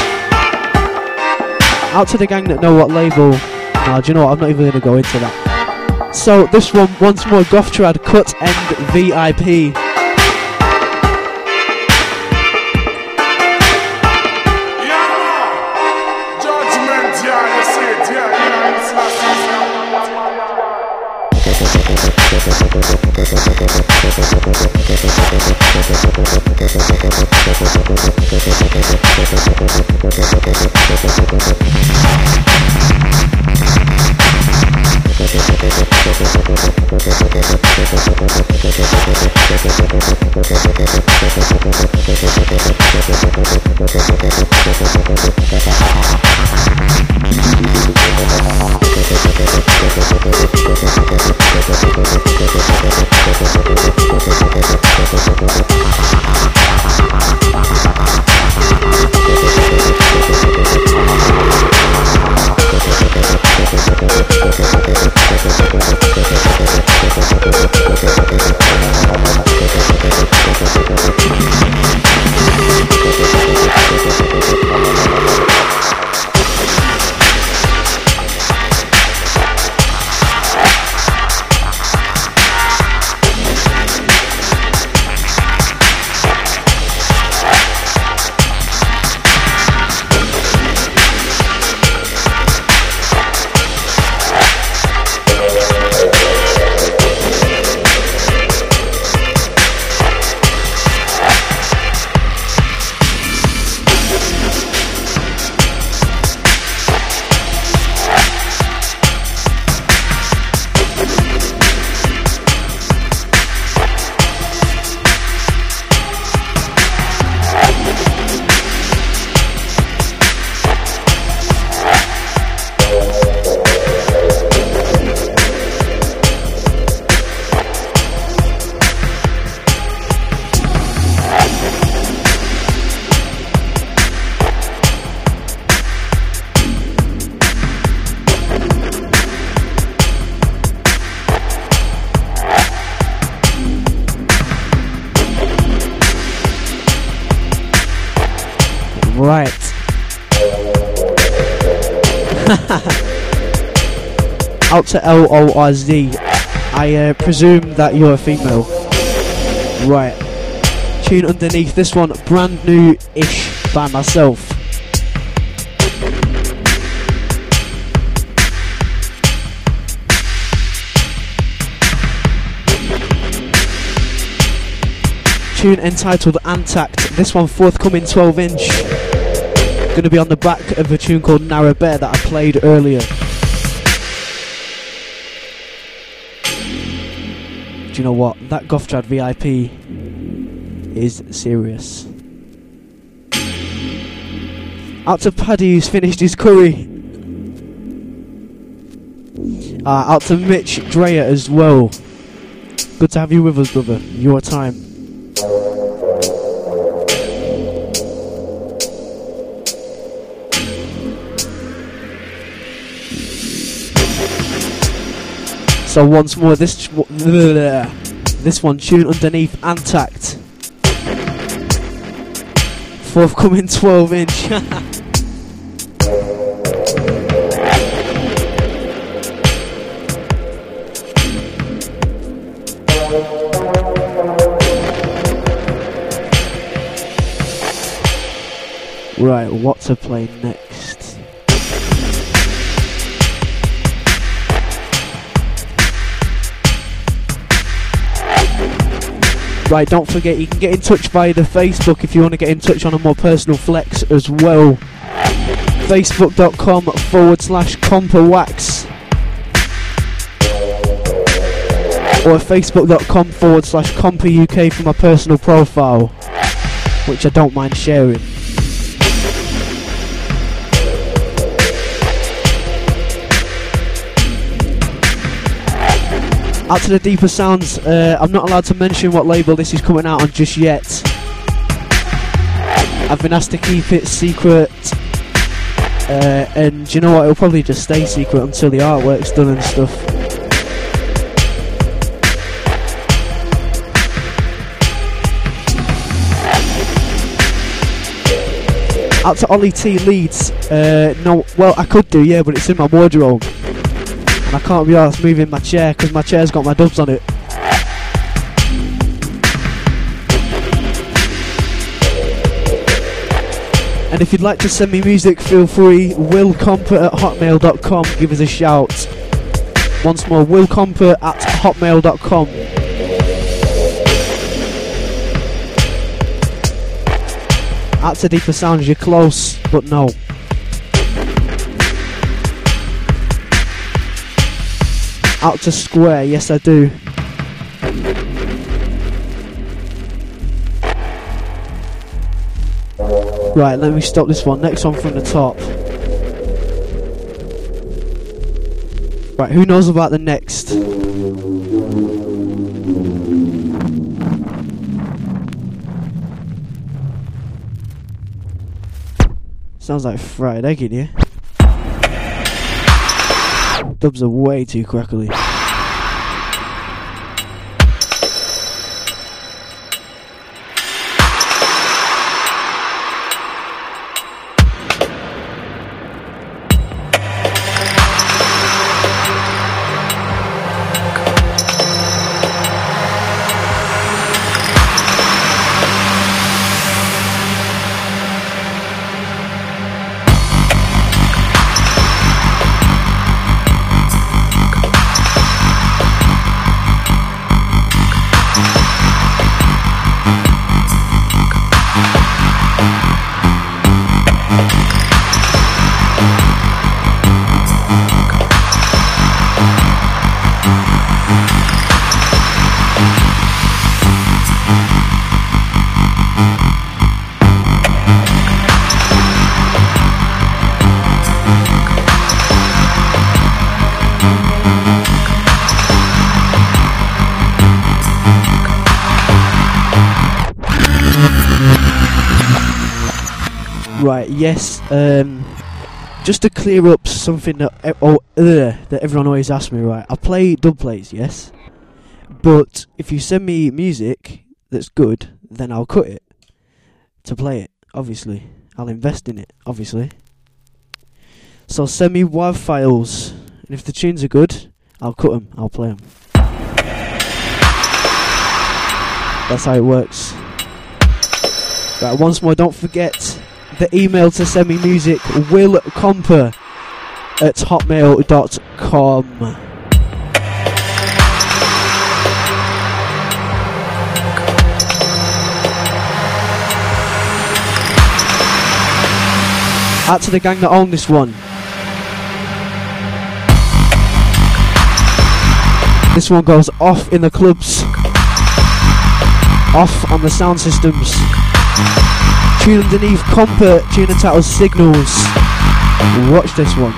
Out to the gang that know what label. No, do you know what? I'm not even going to go into that. So, this one, once more, Gothtrad, Cut End VIP. Right. Out to LORZ. I presume that you're a female. Right. Tune underneath this one, brand new-ish by myself. Tune entitled Antact. This one forthcoming 12-inch. Going to be on the back of a tune called Narrow Bear that I played earlier. Do you know what? That Gothtrad VIP is serious. Out to Paddy who's finished his curry. Out to Mitch Dreyer as well. Good to have you with us, brother. Your time. So once more, this one, tune underneath Antact. Forthcoming 12-inch. Right, what to play next? Right, don't forget you can get in touch via the Facebook if you want to get in touch on a more personal flex as well. Facebook.com/Compawax or Facebook.com/CompaUK for my personal profile, which I don't mind sharing. Out to the Deeper Sounds. I'm not allowed to mention what label this is coming out on just yet. I've been asked to keep it secret, and you know what, it'll probably just stay secret until the artwork's done and stuff. Out to Ollie T Leeds. No, well I could do, yeah, but it's in my wardrobe. I can't be arsed moving my chair because my chair's got my dubs on it. And if you'd like to send me music, feel free. willcomper@hotmail.com. Give us a shout. Once more, willcomper@hotmail.com. Out to Deeper Sounds, you're close, but no. Out to Square, yes I do. Right, let me stop this one. Next one from the top. Right, who knows about the next? Sounds like fried egg in here. Dubs are way too crackly. Right, yes, just to clear up something that that everyone always asks me, right, I play dub plays, yes, but if you send me music that's good, then I'll cut it to play it, obviously. I'll invest in it, obviously. So send me WAV files, and if the tunes are good, I'll cut them, I'll play them. That's how it works. Right, once more, don't forget the email to send me music, willcomper@hotmail.com. Out to the gang that own this one. This one goes off in the clubs, off on the sound systems. Tune underneath Comper, tune entitled Signals. Watch this one.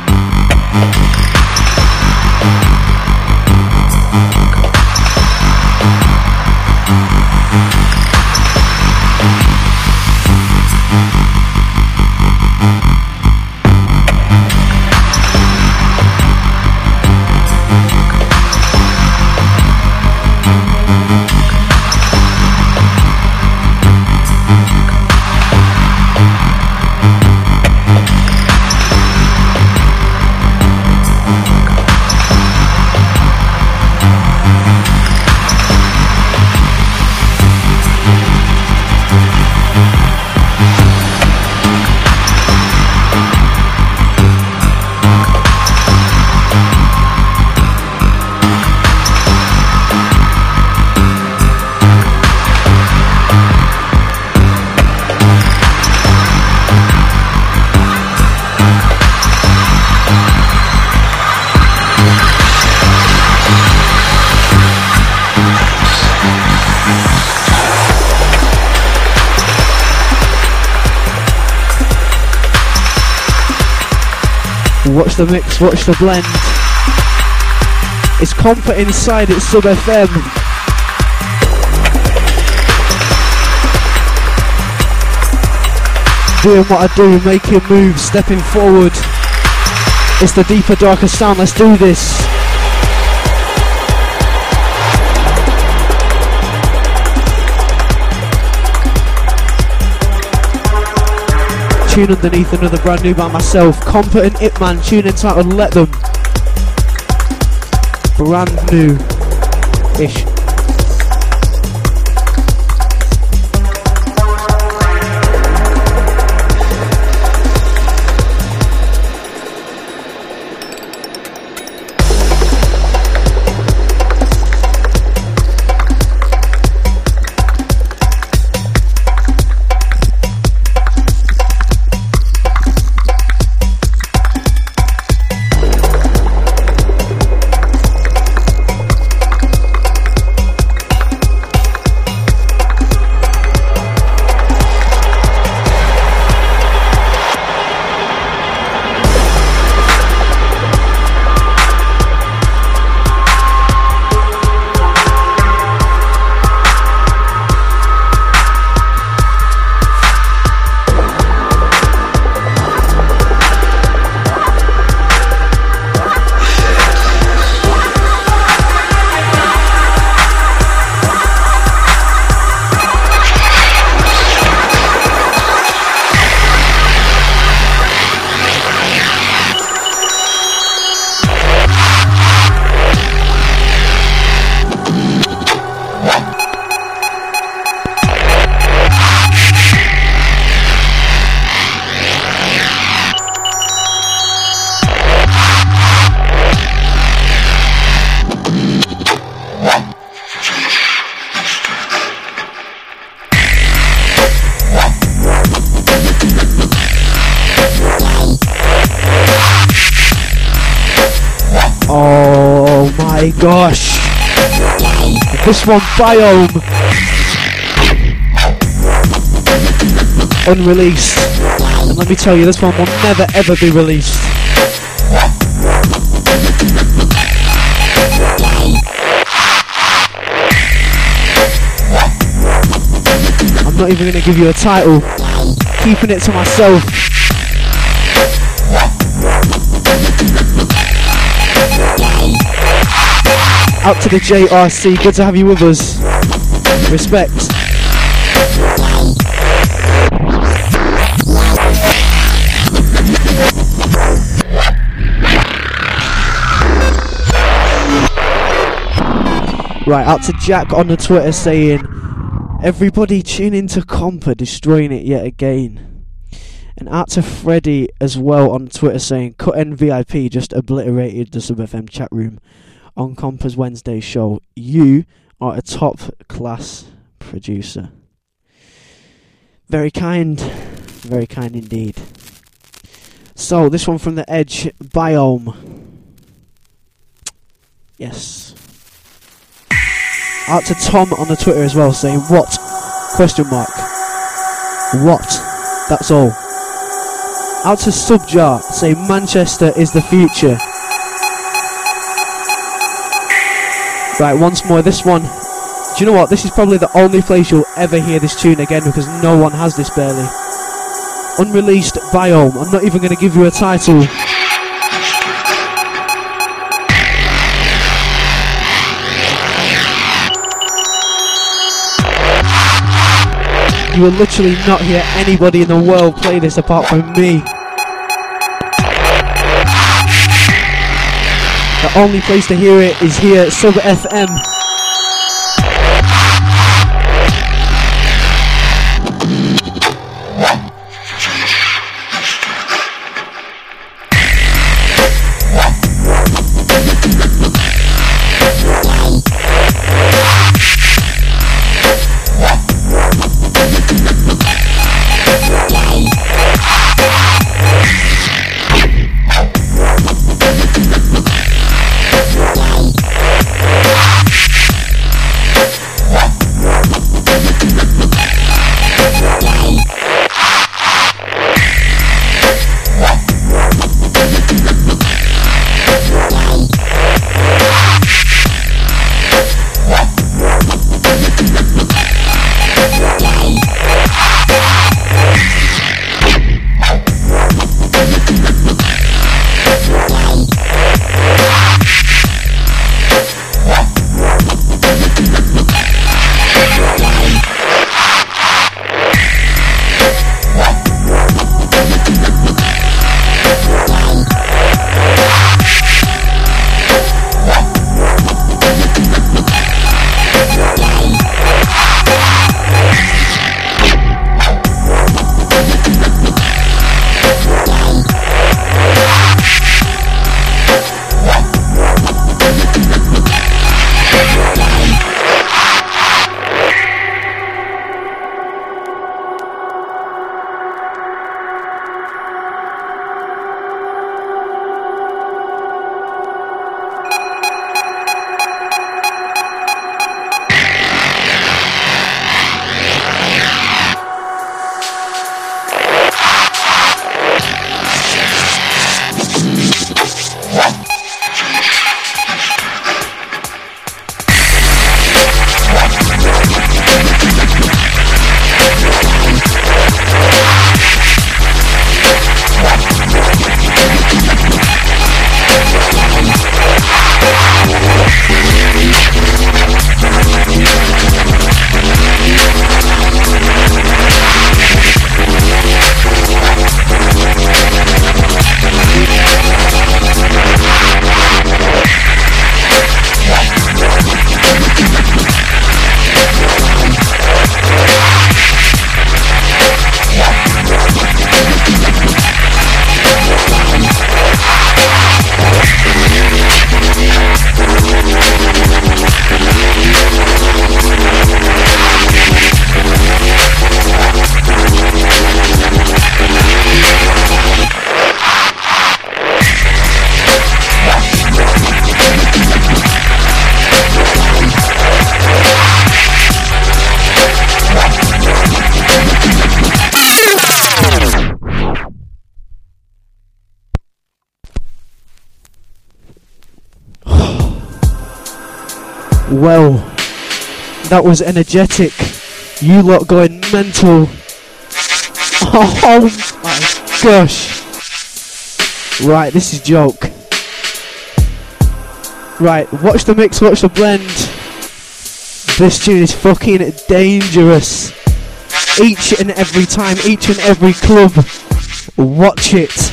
Watch the mix, watch the blend. It's Compa inside, it's Sub FM. Doing what I do, making moves, stepping forward. It's the deeper, darker sound, let's do this. Tune underneath another brand new by myself, Compa and Ipman, tune entitled Let Them. Brand new-ish. Gosh, this one, Biome, unreleased, and let me tell you, this one will never ever be released. I'm not even going to give you a title, keeping it to myself. Out to the JRC, good to have you with us. Respect. Right, out to Jack on the Twitter saying, everybody tune into Compa, destroying it yet again. And out to Freddie as well on Twitter saying, Cut N VIP just obliterated the Sub FM chat room on Compa's Wednesday show. You are a top class producer. Very kind indeed. So this one from the Edge, Biome. Yes. Out to Tom on the Twitter as well saying what? Question mark. What? That's all. Out to Subjar saying Manchester is the future. Right, once more, this one. Do you know what? This is probably the only place you'll ever hear this tune again because no one has this barely. Unreleased Biome. I'm not even going to give you a title. You will literally not hear anybody in the world play this apart from me. The only place to hear it is here at Sub FM. Well, that was energetic. You lot going mental. Oh my gosh. Right, this is joke. Right, watch the mix, watch the blend. This tune is fucking dangerous. Each and every time, each and every club. Watch it.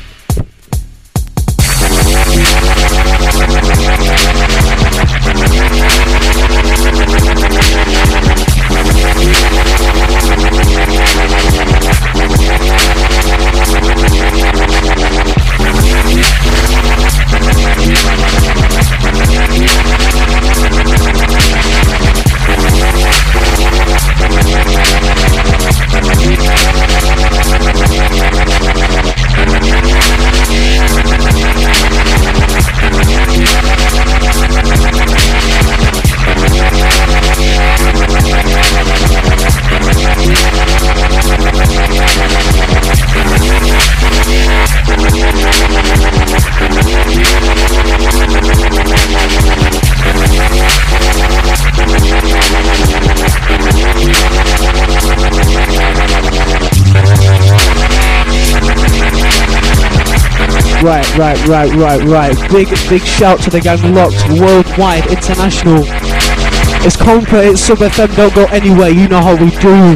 Right. Big shout to the gang locked, worldwide, international. It's Conquer, it's Sub FM, don't go anywhere, you know how we do.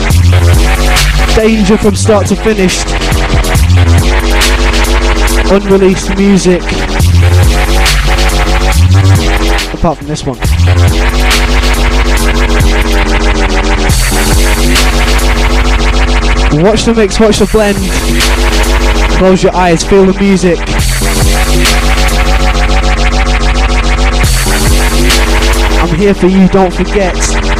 Danger from start to finish. Unreleased music. Apart from this one. Watch the mix, watch the blend. Close your eyes, feel the music. I'm here for you, don't forget.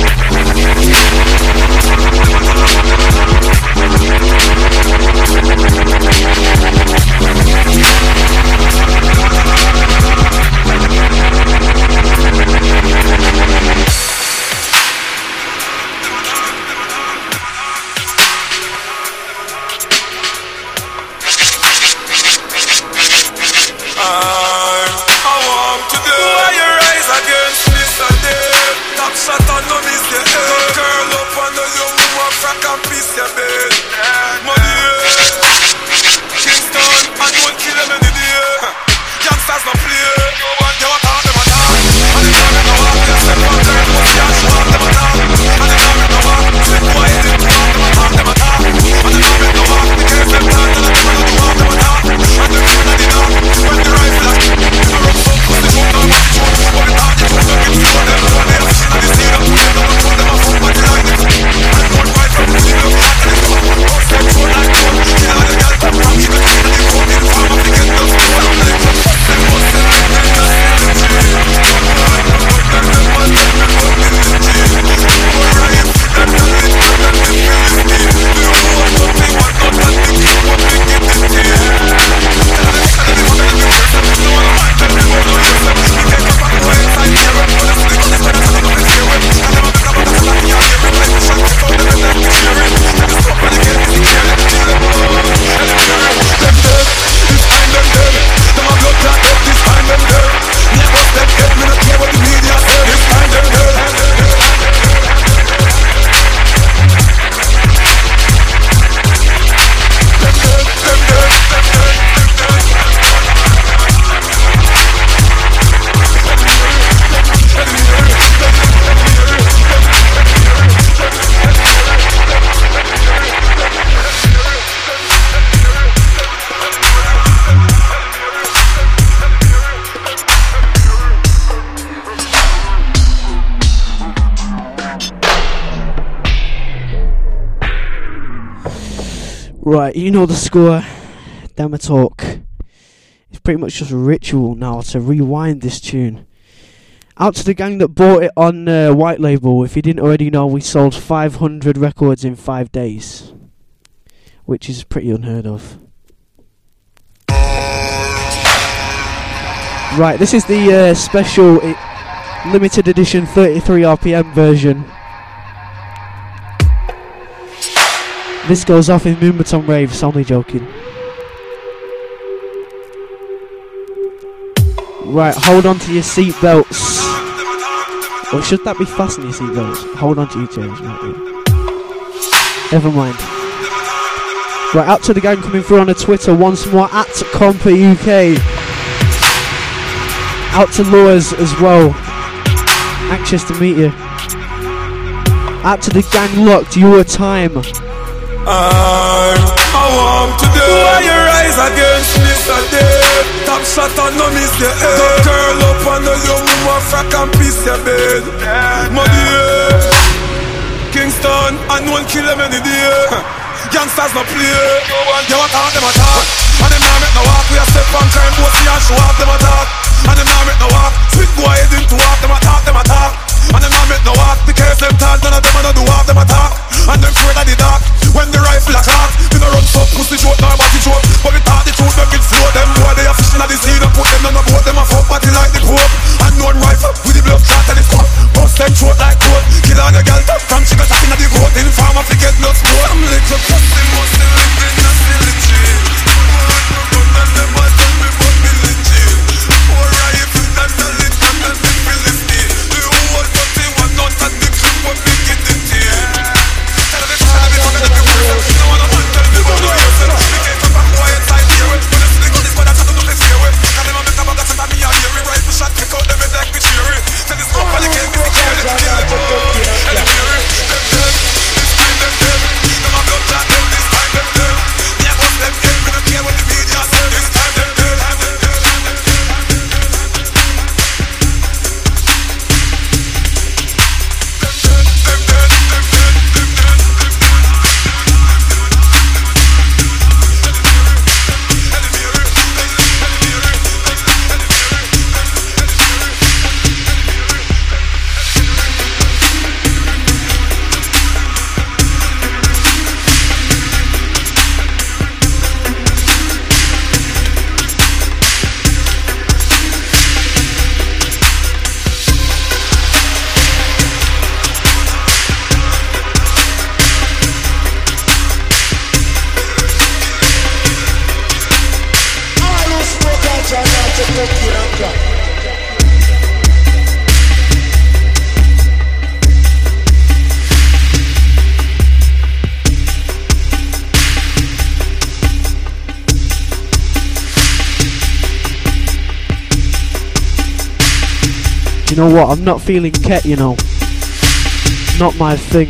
Right, you know the score. Demo talk. It's pretty much just a ritual now to rewind this tune. Out to the gang that bought it on White Label. If you didn't already know, we sold 500 records in 5 days, which is pretty unheard of. Right, this is the special limited edition 33 RPM version. This goes off in Moombahton raves, only joking. Right, hold on to your seatbelts. Or should that be fasten your seatbelts? Hold on to your chairs, right? Never mind. Right, out to the gang coming through on the Twitter once more at Compa UK. Out to Laws as well. Anxious to meet you. Out to the gang locked, your time. I want to do. Why you rise against me today? Top shot and no miss the head. Go curl up on the young woman frack and piece your bed. Money, Kingston and 1 kill them any day. Youngsters no play. You want talk, them attack. And them now make no walk. We a step on crime, both see and show off, them attack. And them now make no walk. Sweet boy head into walk, them attack, them attack. And them now make no walk. The case them tall, none of them a do walk, them attack. And them afraid of the dark. When the rifle a clock, we no run so pussy short, nor body short. But we talk the truth, them will flow. Them boy they a fishing at the sea. Don't put them on the boat, them a fuck body like the Pope. And no one rifle with the blood clot and the cup. Bust them short like coat. Kill all the girl tough from she got in the goat. In farm to get blood sport. I'm little pussy, must be living in a village. And them a tell me about me legit. Poor rifle and the lit and the Philistine. The whole 41 not at the clip what we get in here. Tell me no one a man tell me about yourself. We can't come back quiet side here. When you see the gun is what I tell them to fear with. And them a make a bag of set at me and hear it. Rifle shot kick out them head like me cheer it. Tell this scope and the game is the kill it. And the fear it. Them dead. This time them dead. Them a blood clot them. This time them dead. Me a bust them head. We don't care what the media say. This time them dead. You know what, I'm not feeling ket, you know. Not my thing.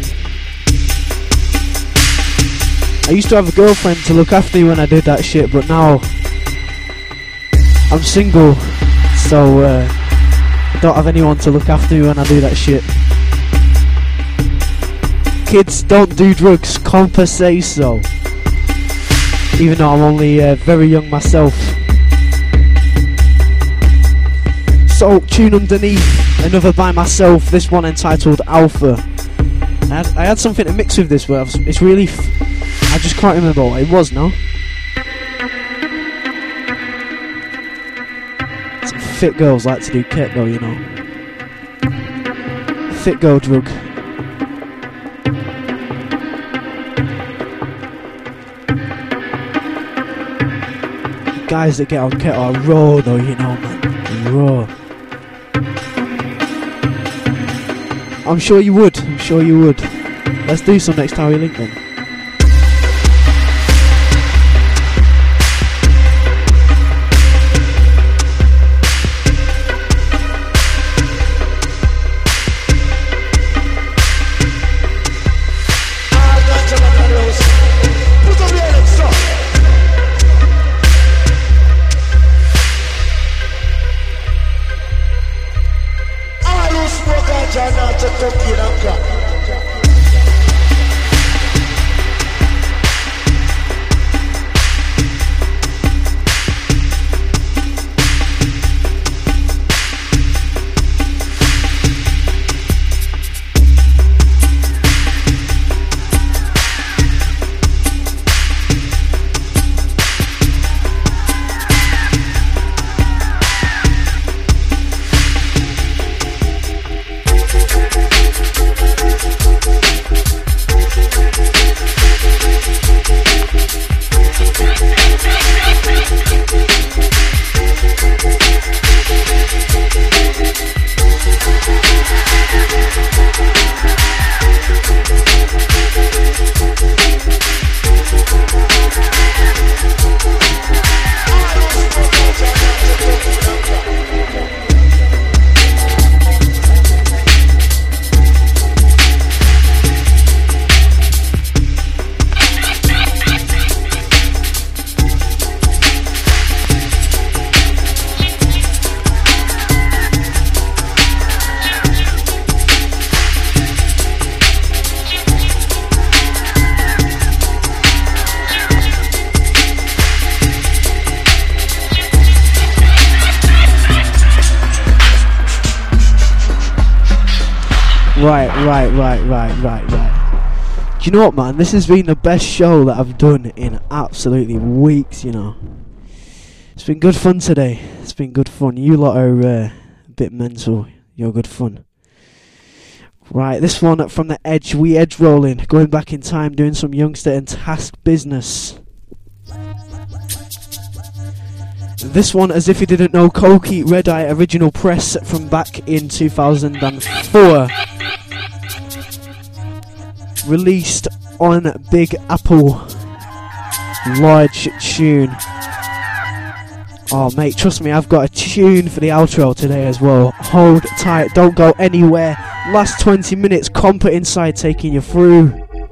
I used to have a girlfriend to look after me when I did that shit, but now I'm single, so I don't have anyone to look after me when I do that shit. Kids, don't do drugs, Compa say so. Even though I'm only very young myself. So, tune underneath, another by myself, this one entitled Alpha. I had something to mix with this, but it's really... I just can't remember what it was now. Some fit girls like to do ket though, you know. Fit girl drug. Guys that get on ket are raw though, you know, man. Raw. I'm sure you would. I'm sure you would. Let's do some next time we link then. Right. Do you know what, man? This has been the best show that I've done in absolutely weeks, you know. It's been good fun today. It's been good fun. You lot are a bit mental. You're good fun. Right, this one from the Edge. We edge rolling. Going back in time, doing some Youngster and Task business. This one, As If You Didn't Know, Koki Red Eye original press from back in 2004. Released on Big Apple. Large tune. Oh mate, trust me, I've got a tune for the outro today as well. Hold tight, don't go anywhere. Last 20 minutes, Compa Inside taking you through.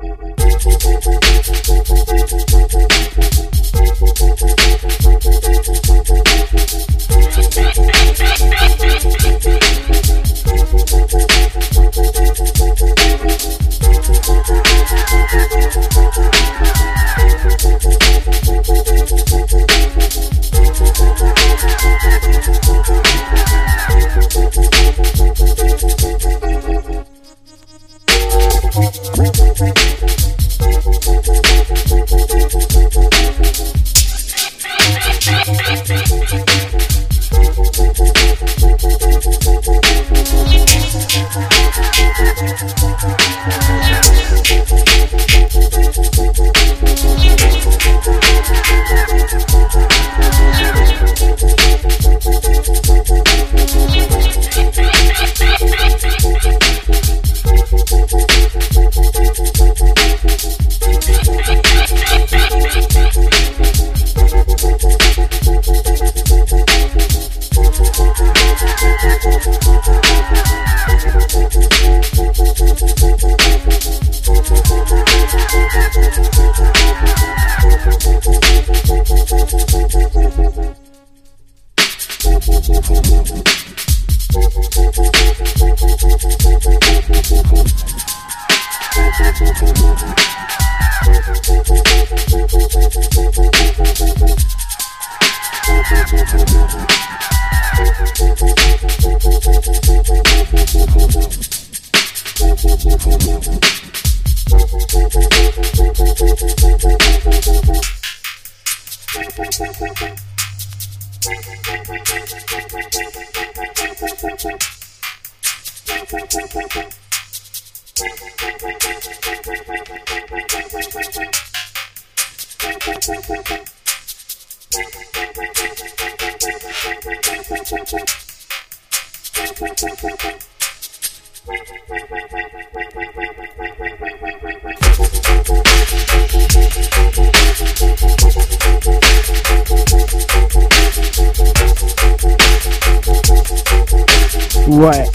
Right,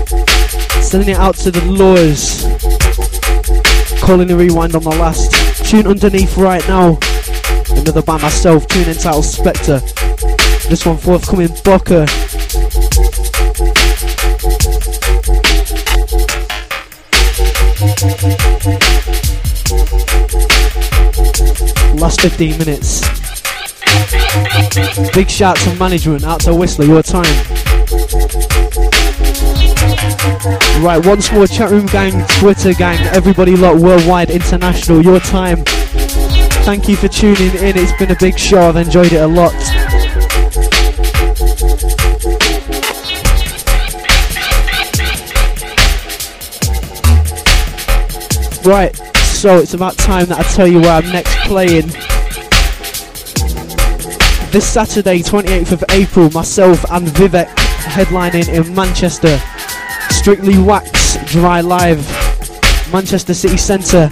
sending it out to the Laws. Calling a rewind on the last tune underneath right now. Another by myself, tune entitled Spectre. This one forthcoming, Boca. Last 15 minutes. Big shout to management, out to Whistler, your time. Right, once more, chat room gang, Twitter gang, everybody lot worldwide, international, your time. Thank you for tuning in, it's been a big show, I've enjoyed it a lot. Right, so it's about time that I tell you where I'm next playing. This Saturday, 28th of April, myself and Vivek headlining in Manchester. Strictly Wax, Dry Live, Manchester City Centre.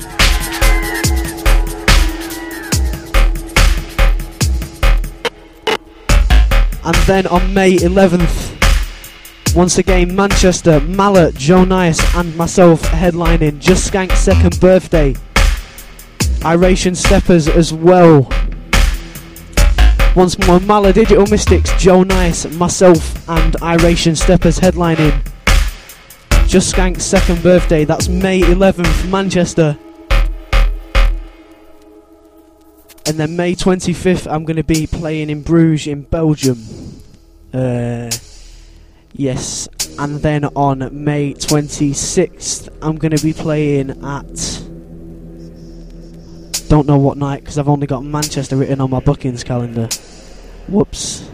And then on May 11th, once again Manchester, Mala, Joe Nice and myself headlining. Just Skank's second birthday. Iration Steppers as well. Once more, Mala, Digital Mystics, Joe Nice, myself and Iration Steppers headlining. Just Skank's second birthday, that's May 11th, Manchester. And then May 25th, I'm going to be playing in Bruges in Belgium. Yes, And then on May 26th, I'm going to be playing at... don't know what night, because I've only got Manchester written on my bookings calendar. Whoops.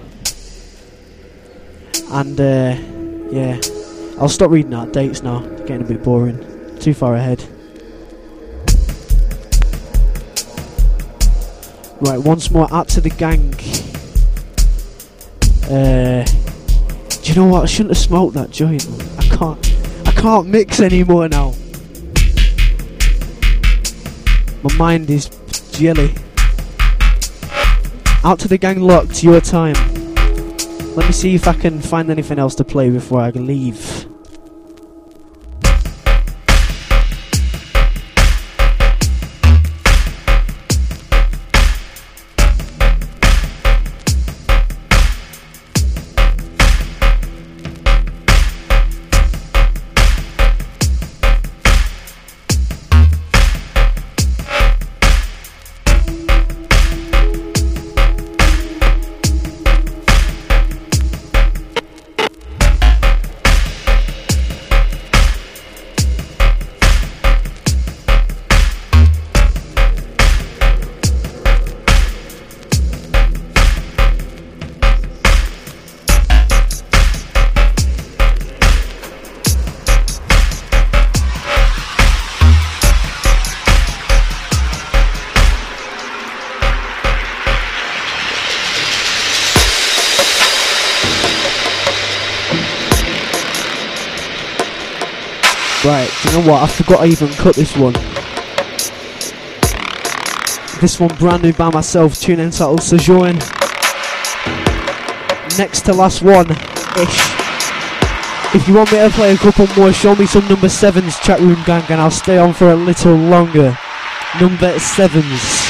And, yeah. I'll stop reading out dates now. It's getting a bit boring. Too far ahead. Right, once more, out to the gang. Do you know what? I shouldn't have smoked that joint. I can't mix anymore now. My mind is jelly. Out to the gang locked, your time. Let me see if I can find anything else to play before I leave. Right, do you know what? I forgot I even cut this one. This one brand new by myself, tune entitled Sojourn. Next to last one-ish. If you want me to play a couple more, show me some number 7s, chat room gang, and I'll stay on for a little longer. Number 7s.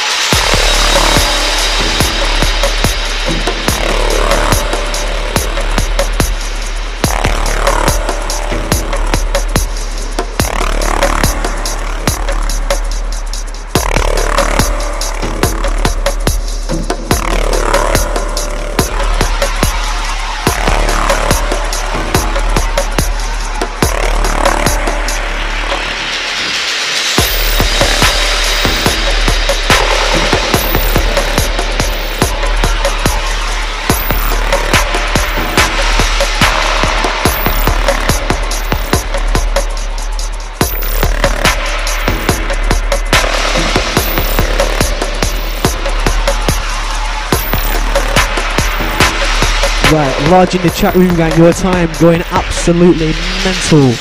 Right, large in the chat room gang, your time going absolutely mental.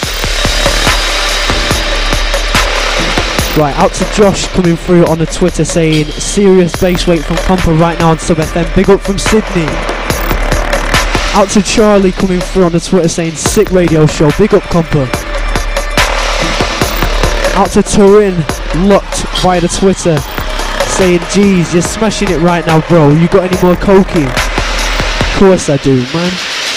Right, out to Josh coming through on the Twitter saying serious bass weight from Compa right now on Sub FM, big up from Sydney. Out to Charlie coming through on the Twitter saying sick radio show, big up Compa. Out to Turin, locked via the Twitter, saying geez, you're smashing it right now bro, you got any more cokie? Of course I do, man.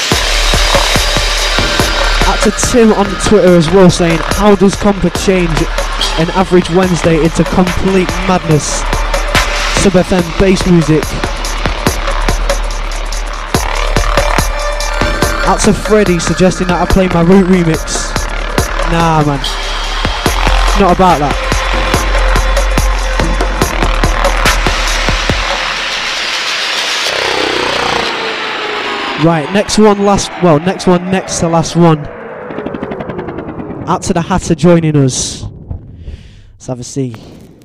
Out to Tim on the Twitter as well saying, how does Compa change an average Wednesday into complete madness? Sub FM bass music. Out to Freddy suggesting that I play my Root remix. Nah man, it's not about that. Right, next to last one. Out to the Hatter joining us. Let's have a see.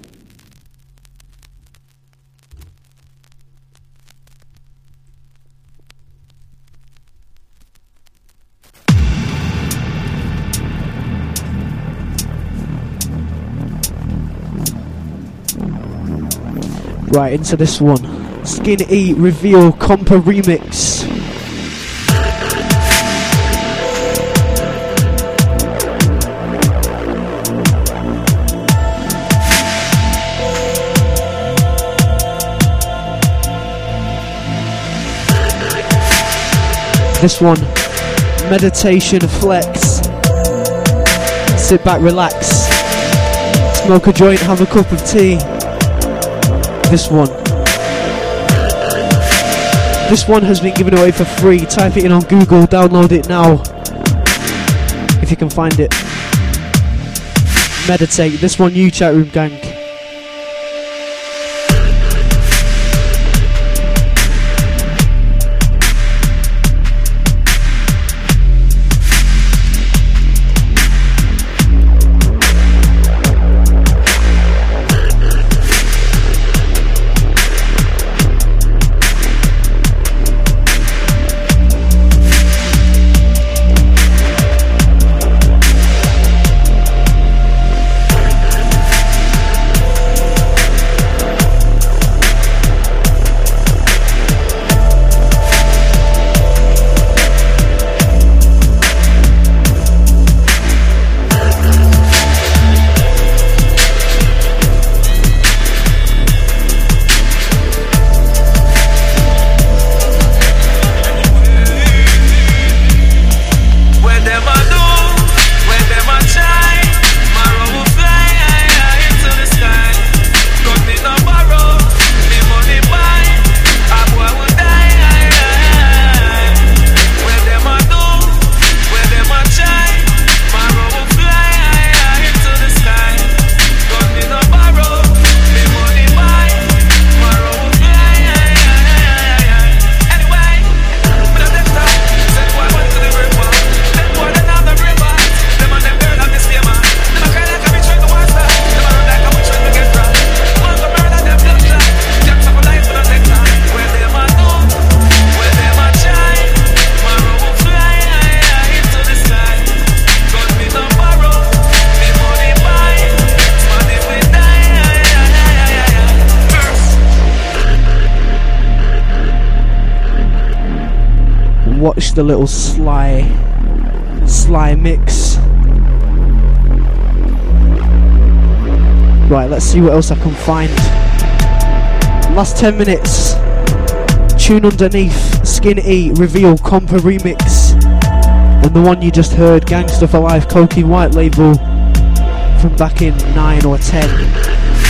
Right, into this one. Skin E Reveal Compa remix. This one, meditation flex. Sit back, relax, smoke a joint, have a cup of tea. This one has been given away for free. Type it in on Google, download it now. if you can find it. Meditate. This one, you chat room gang. Watch the little sly mix. Right, let's see what else I can find. Last 10 minutes. Tune underneath, Skin E, Reveal, Compa Remix. And the one you just heard, Gangsta for Life, Cokie White Label, from back in 9 or 10.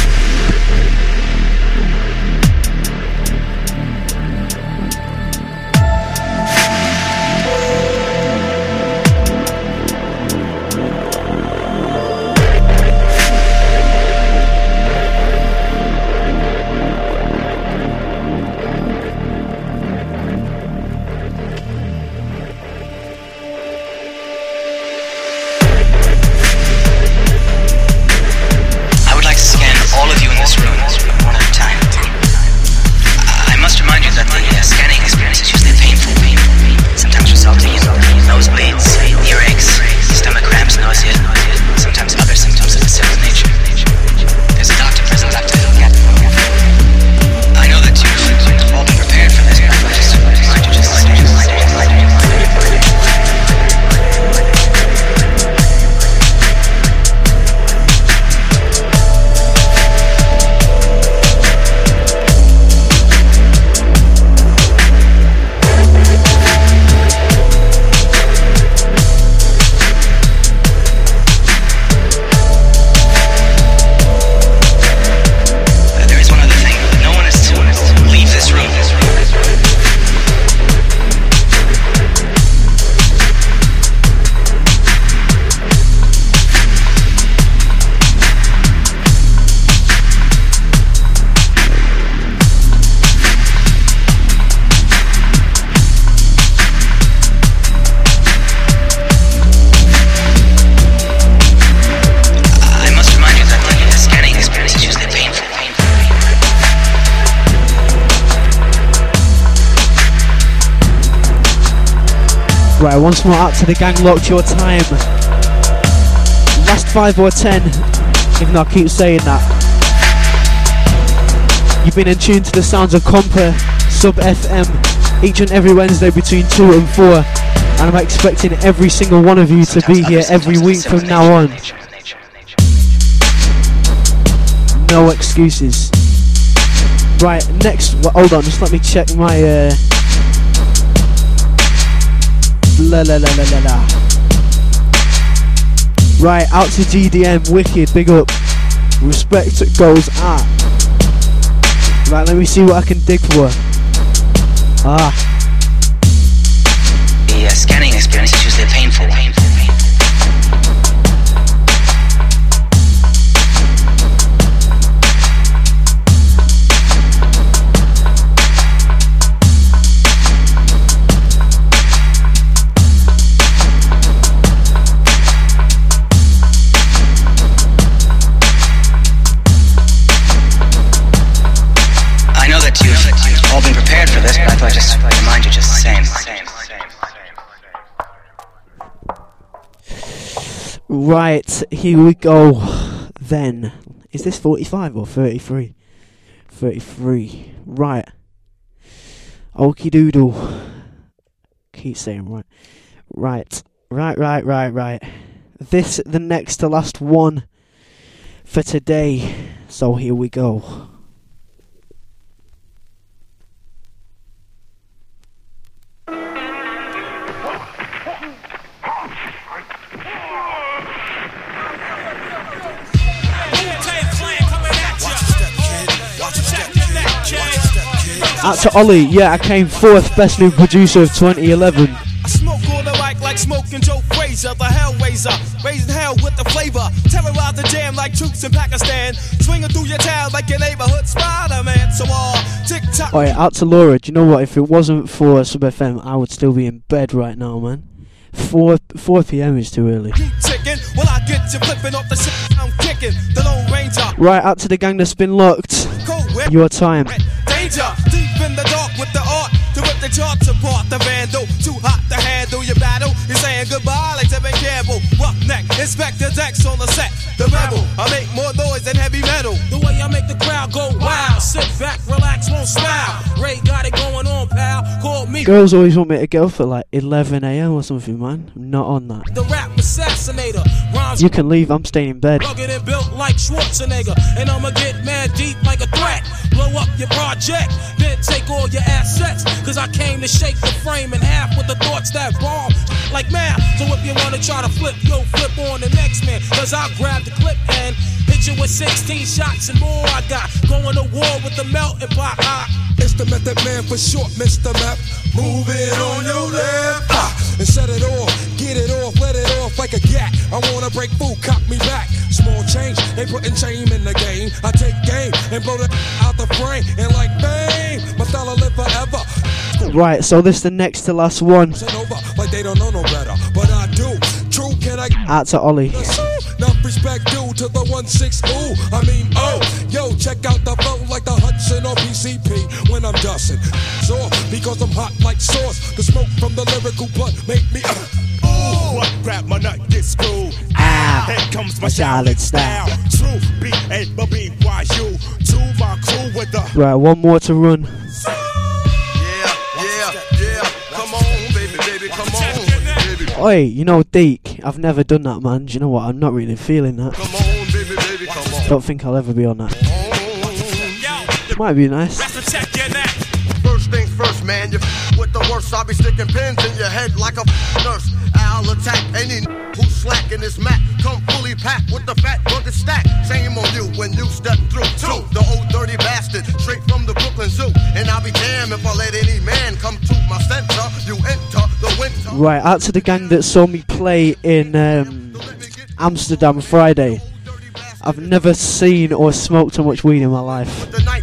Right, once more out to the gang, locked your time. Last 5 or 10, even though I keep saying that. You've been in tune to the sounds of Compa, Sub FM, each and every Wednesday between 2 and 4. And I'm expecting every single one of you to be here every week from now on. No excuses. Right, next, well, hold on, just let me check my Right, out to GDM, wicked, big up. Respect goes out. Right, let me see what I can dig for. The scanning experience is usually painful. all been prepared for this, but I thought I'd just remind you just the same. Right, here we go then. Is this 45 or 33? 33. Right. Okie doodle. Keep saying right. Right. This, the next to last one for today. So here we go. Out to Ollie, yeah, I came fourth best new producer of 2011. I smoke all the like smoking Joe Frazier, the Hellraiser, raising hell with the flavor, terrorize the jam like troops in Pakistan, swinging through your town like your neighborhood Spider-Man. So tick tock. Oh yeah, out to Laura. Do you know what? If it wasn't for Sub FM, I would still be in bed right now, man. 4 p.m. is too early. Keep ticking, well I get you flipping off the shit I'm kicking, the Lone Ranger. Right, out to the gang that's been locked. Your time. Danger, deep in the dark with the art to rip the charts apart. The vandal, too hot to handle your battle. You're saying goodbye like Tevin Campbell. Roughneck, Inspector Dex on the set. The rebel, I make more noise than heavy metal. The way I make the crowd go wild. Sit back, relax, won't smile. Ray got it going on, pal. Call me. Girls always want me to go for like 11 a.m. or something, man. I'm not on that. The rap assassinator. Rhymes you can leave, I'm staying in bed. rugged and built like Schwarzenegger. And I'ma get mad deep like a threat. Blow up your project, then take all your assets. Cause I came to shake the frame in half with the thoughts that bomb like math. So if you wanna try to flip, yo, flip on the next man. Cause I'll grab the clip and hit you with 16 shots and more. I got going to war with the melting pot. It's the Method Man for short, Mr. Map. Move it on your left and set it off, get it off, let it off like a gat. I wanna break food, cop me back. Small change, they putting shame in the game. I take game and blow the out the frame. And like fame, my style will live forever. Right, so this is the next to last one. Like they don't know no better, but I do. True, can I? Out to Ollie. Enough respect due to the 1-6. Ooh, I mean, oh, yo, check out the flow like the Hudson or PCP when I'm dusting. So, because I'm hot like sauce, the smoke from the lyrical blood make me. Ooh, grab my nut, get screwed. Ow, here comes my solid style. True, B-A-B-Y-U. To my crew with the. Right, one more to run. Yeah. Come on, baby, come on, baby. Oi, you know, Deke, I've never done that, man. Do you know what? I'm not really feeling that. Come on, baby, come on. Don't think I'll ever be on that. Might be nice. First things first, man. You with the worst. I'll be sticking pins in your head like a nurse. I'll attack any who's slacking this mat. Come fully packed with the fat bucket stack. Shame on you when you step through. Two, the old dirty bastard, straight from the Brooklyn Zoo. And I'll be damned if I let any man come to my center. You enter the winter. Right, out to the gang that saw me play in Amsterdam Friday. I've never seen or smoked so much weed in my life.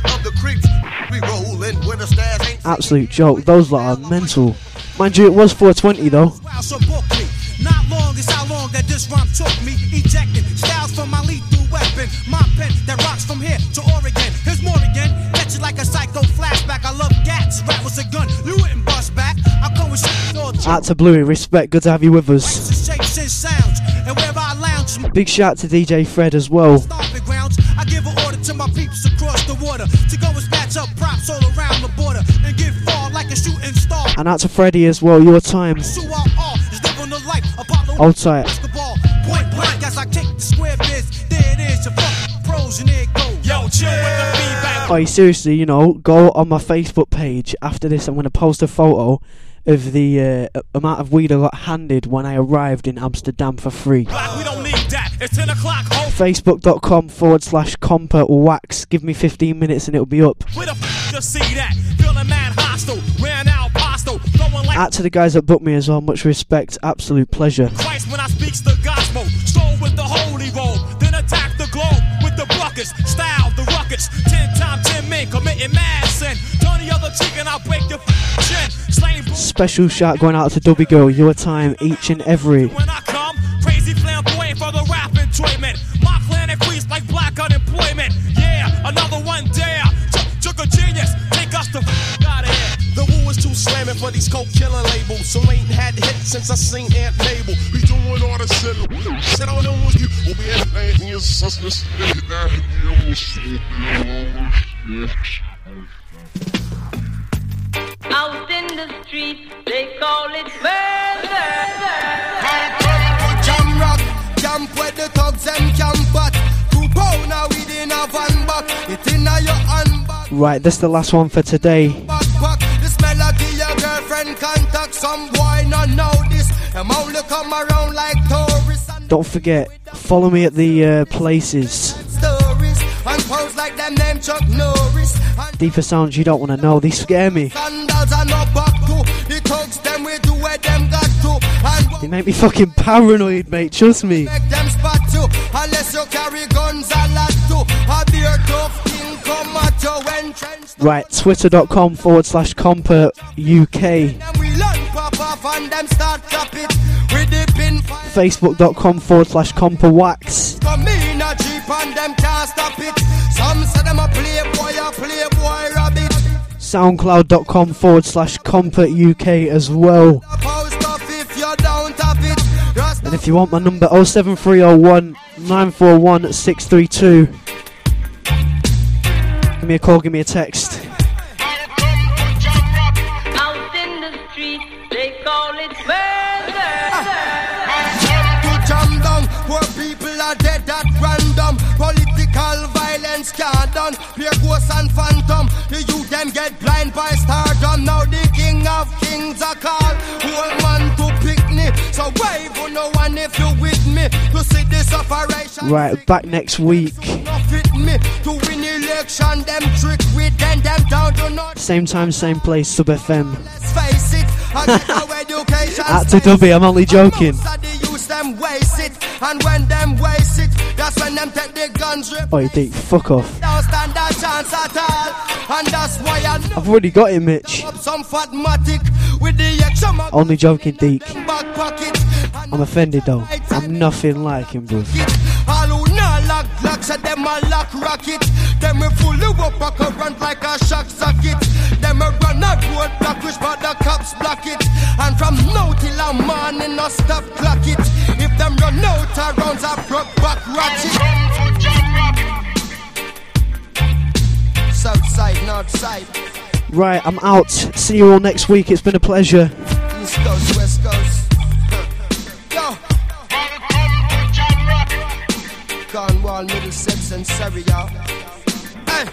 Absolute joke. Those lot are mental. Mind you, it was 420 though. Not long is how long that this rhyme took me. Ejecting styles from my lethal weapon. My pen that rocks from here to Oregon. Here's more again. Catch it like a psycho flashback. I love gats. Rap was a gun. You wouldn't bust back. I go with shit all. Out to Bluey, respect. Good to have you with us. Shapes and sounds. And where I lounge. Big shout to DJ Fred as well. I give an order to my peeps across the water to go and snatch up props all around the border and get far like a shooting star. And out to Freddie as well. Your time. Hold tight. Point blank as I kick the square biz. There it is, your fucking pros and there it goes. Yo, chill with the feedback. Oh, seriously, you know, go on my Facebook page. After this, I'm going to post a photo of the amount of weed I got handed when I arrived in Amsterdam for free. We don't need that. It's 10 o'clock. Facebook.com/Compa Wax. Give me 15 minutes and it'll be up. Where the f you see that? Feeling mad hostile. Ran out postal. Like out to the guys that booked me as well. Much respect. Absolute pleasure. Christ when I speaks the gospel. Stroll with the holy robe. Then attack the globe with the buckets. Style the ruckus. 10 times 10 men committing mad sin. Turn the other cheek and I'll break your chin. Special shout going out to Dubby Girl. Your time each and every. When I come, crazy flamboyant for the rap enjoyment. My clan increased like black unemployment. Yeah, another one dare. Took a genius. Take us to East Coast killing label, so ain't had hits since I seen Aunt Mabel. We doing all the shit. Shit on them with you. We'll be anything in your sisters. Out in the street, they call it murder. Jam rock, camp where the thugs them camp at. 2 pound now within a van back. It in your handbag. Right, that's the last one for today. Backpack, this melody your girlfriend contact. Some boy not know this. Them only come around like tourists. Don't forget, follow me at the places. Stories and pose like them name Chuck Norris. Deeper sounds you don't want to know, they scare me. Sandals are not back to. The thugs them we do where them got to. And They make me fucking paranoid, mate, trust me. make them spot you. Unless you carry guns a lot too. A beer tough king come at your entrance. Right, twitter.com/Compa UK. Them we learn pop off and them start clap it. With the pin fight. Facebook.com/Compa Wax. Come in a jeep and them can't stop it. Some say them a playboy rabbit. Soundcloud.com/Compa UK as well. Post off if you don't have it. And if you want my number, 07301 941 632. Give me a call, give me a text. Out in the street, they call it murder. To jam down, poor people are dead at random. Political violence can't done. Pure ghosts and phantom. The youth them get blind by stardom. Now the king of kings are called. Whole man to picnic. So wave on no one if you with me to see this operation. Right, back next week. No fit me to win election. Them trick with them down to not. Same time, same place, Sub FM. Let's face it. I get no education. At to Dubby, I'm only joking. Them waste it, and when them waste it, that's when them take the guns rip. Oh, you think, fuck off. Don't stand a chance at all, and that's why I know I've already got it, Mitch. up some fatmatic with the extra Only joking, Deke. back pocket. I'm offended though. I'm nothing like him, bro. All who not lock locks at them a lock rocket. Them we fully up a current like a shock socket. Them a run a road block which but the cops block it. And from now till a morning no stop clock it. If them run out of rounds a broke back ratchet. South side, north side. Right, I'm out. See you all next week. It's been a pleasure. East coast, west coast. Yo. Cornwall, Middlesex and Surrey, y'all. Hey.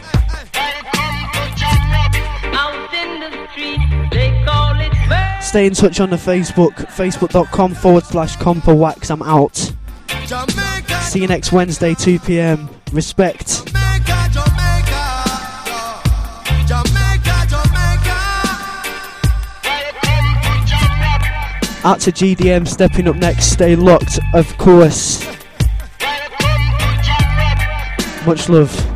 Out in the street, they call it murder. Stay in touch on the Facebook. Facebook.com/Compa Wax. I'm out. Jamaica, See you next Wednesday, 2 p.m. Respect. Jamaica, Jamaica. Jamaica, Jamaica. Out to GDM stepping up next. Stay locked, of course. Much love.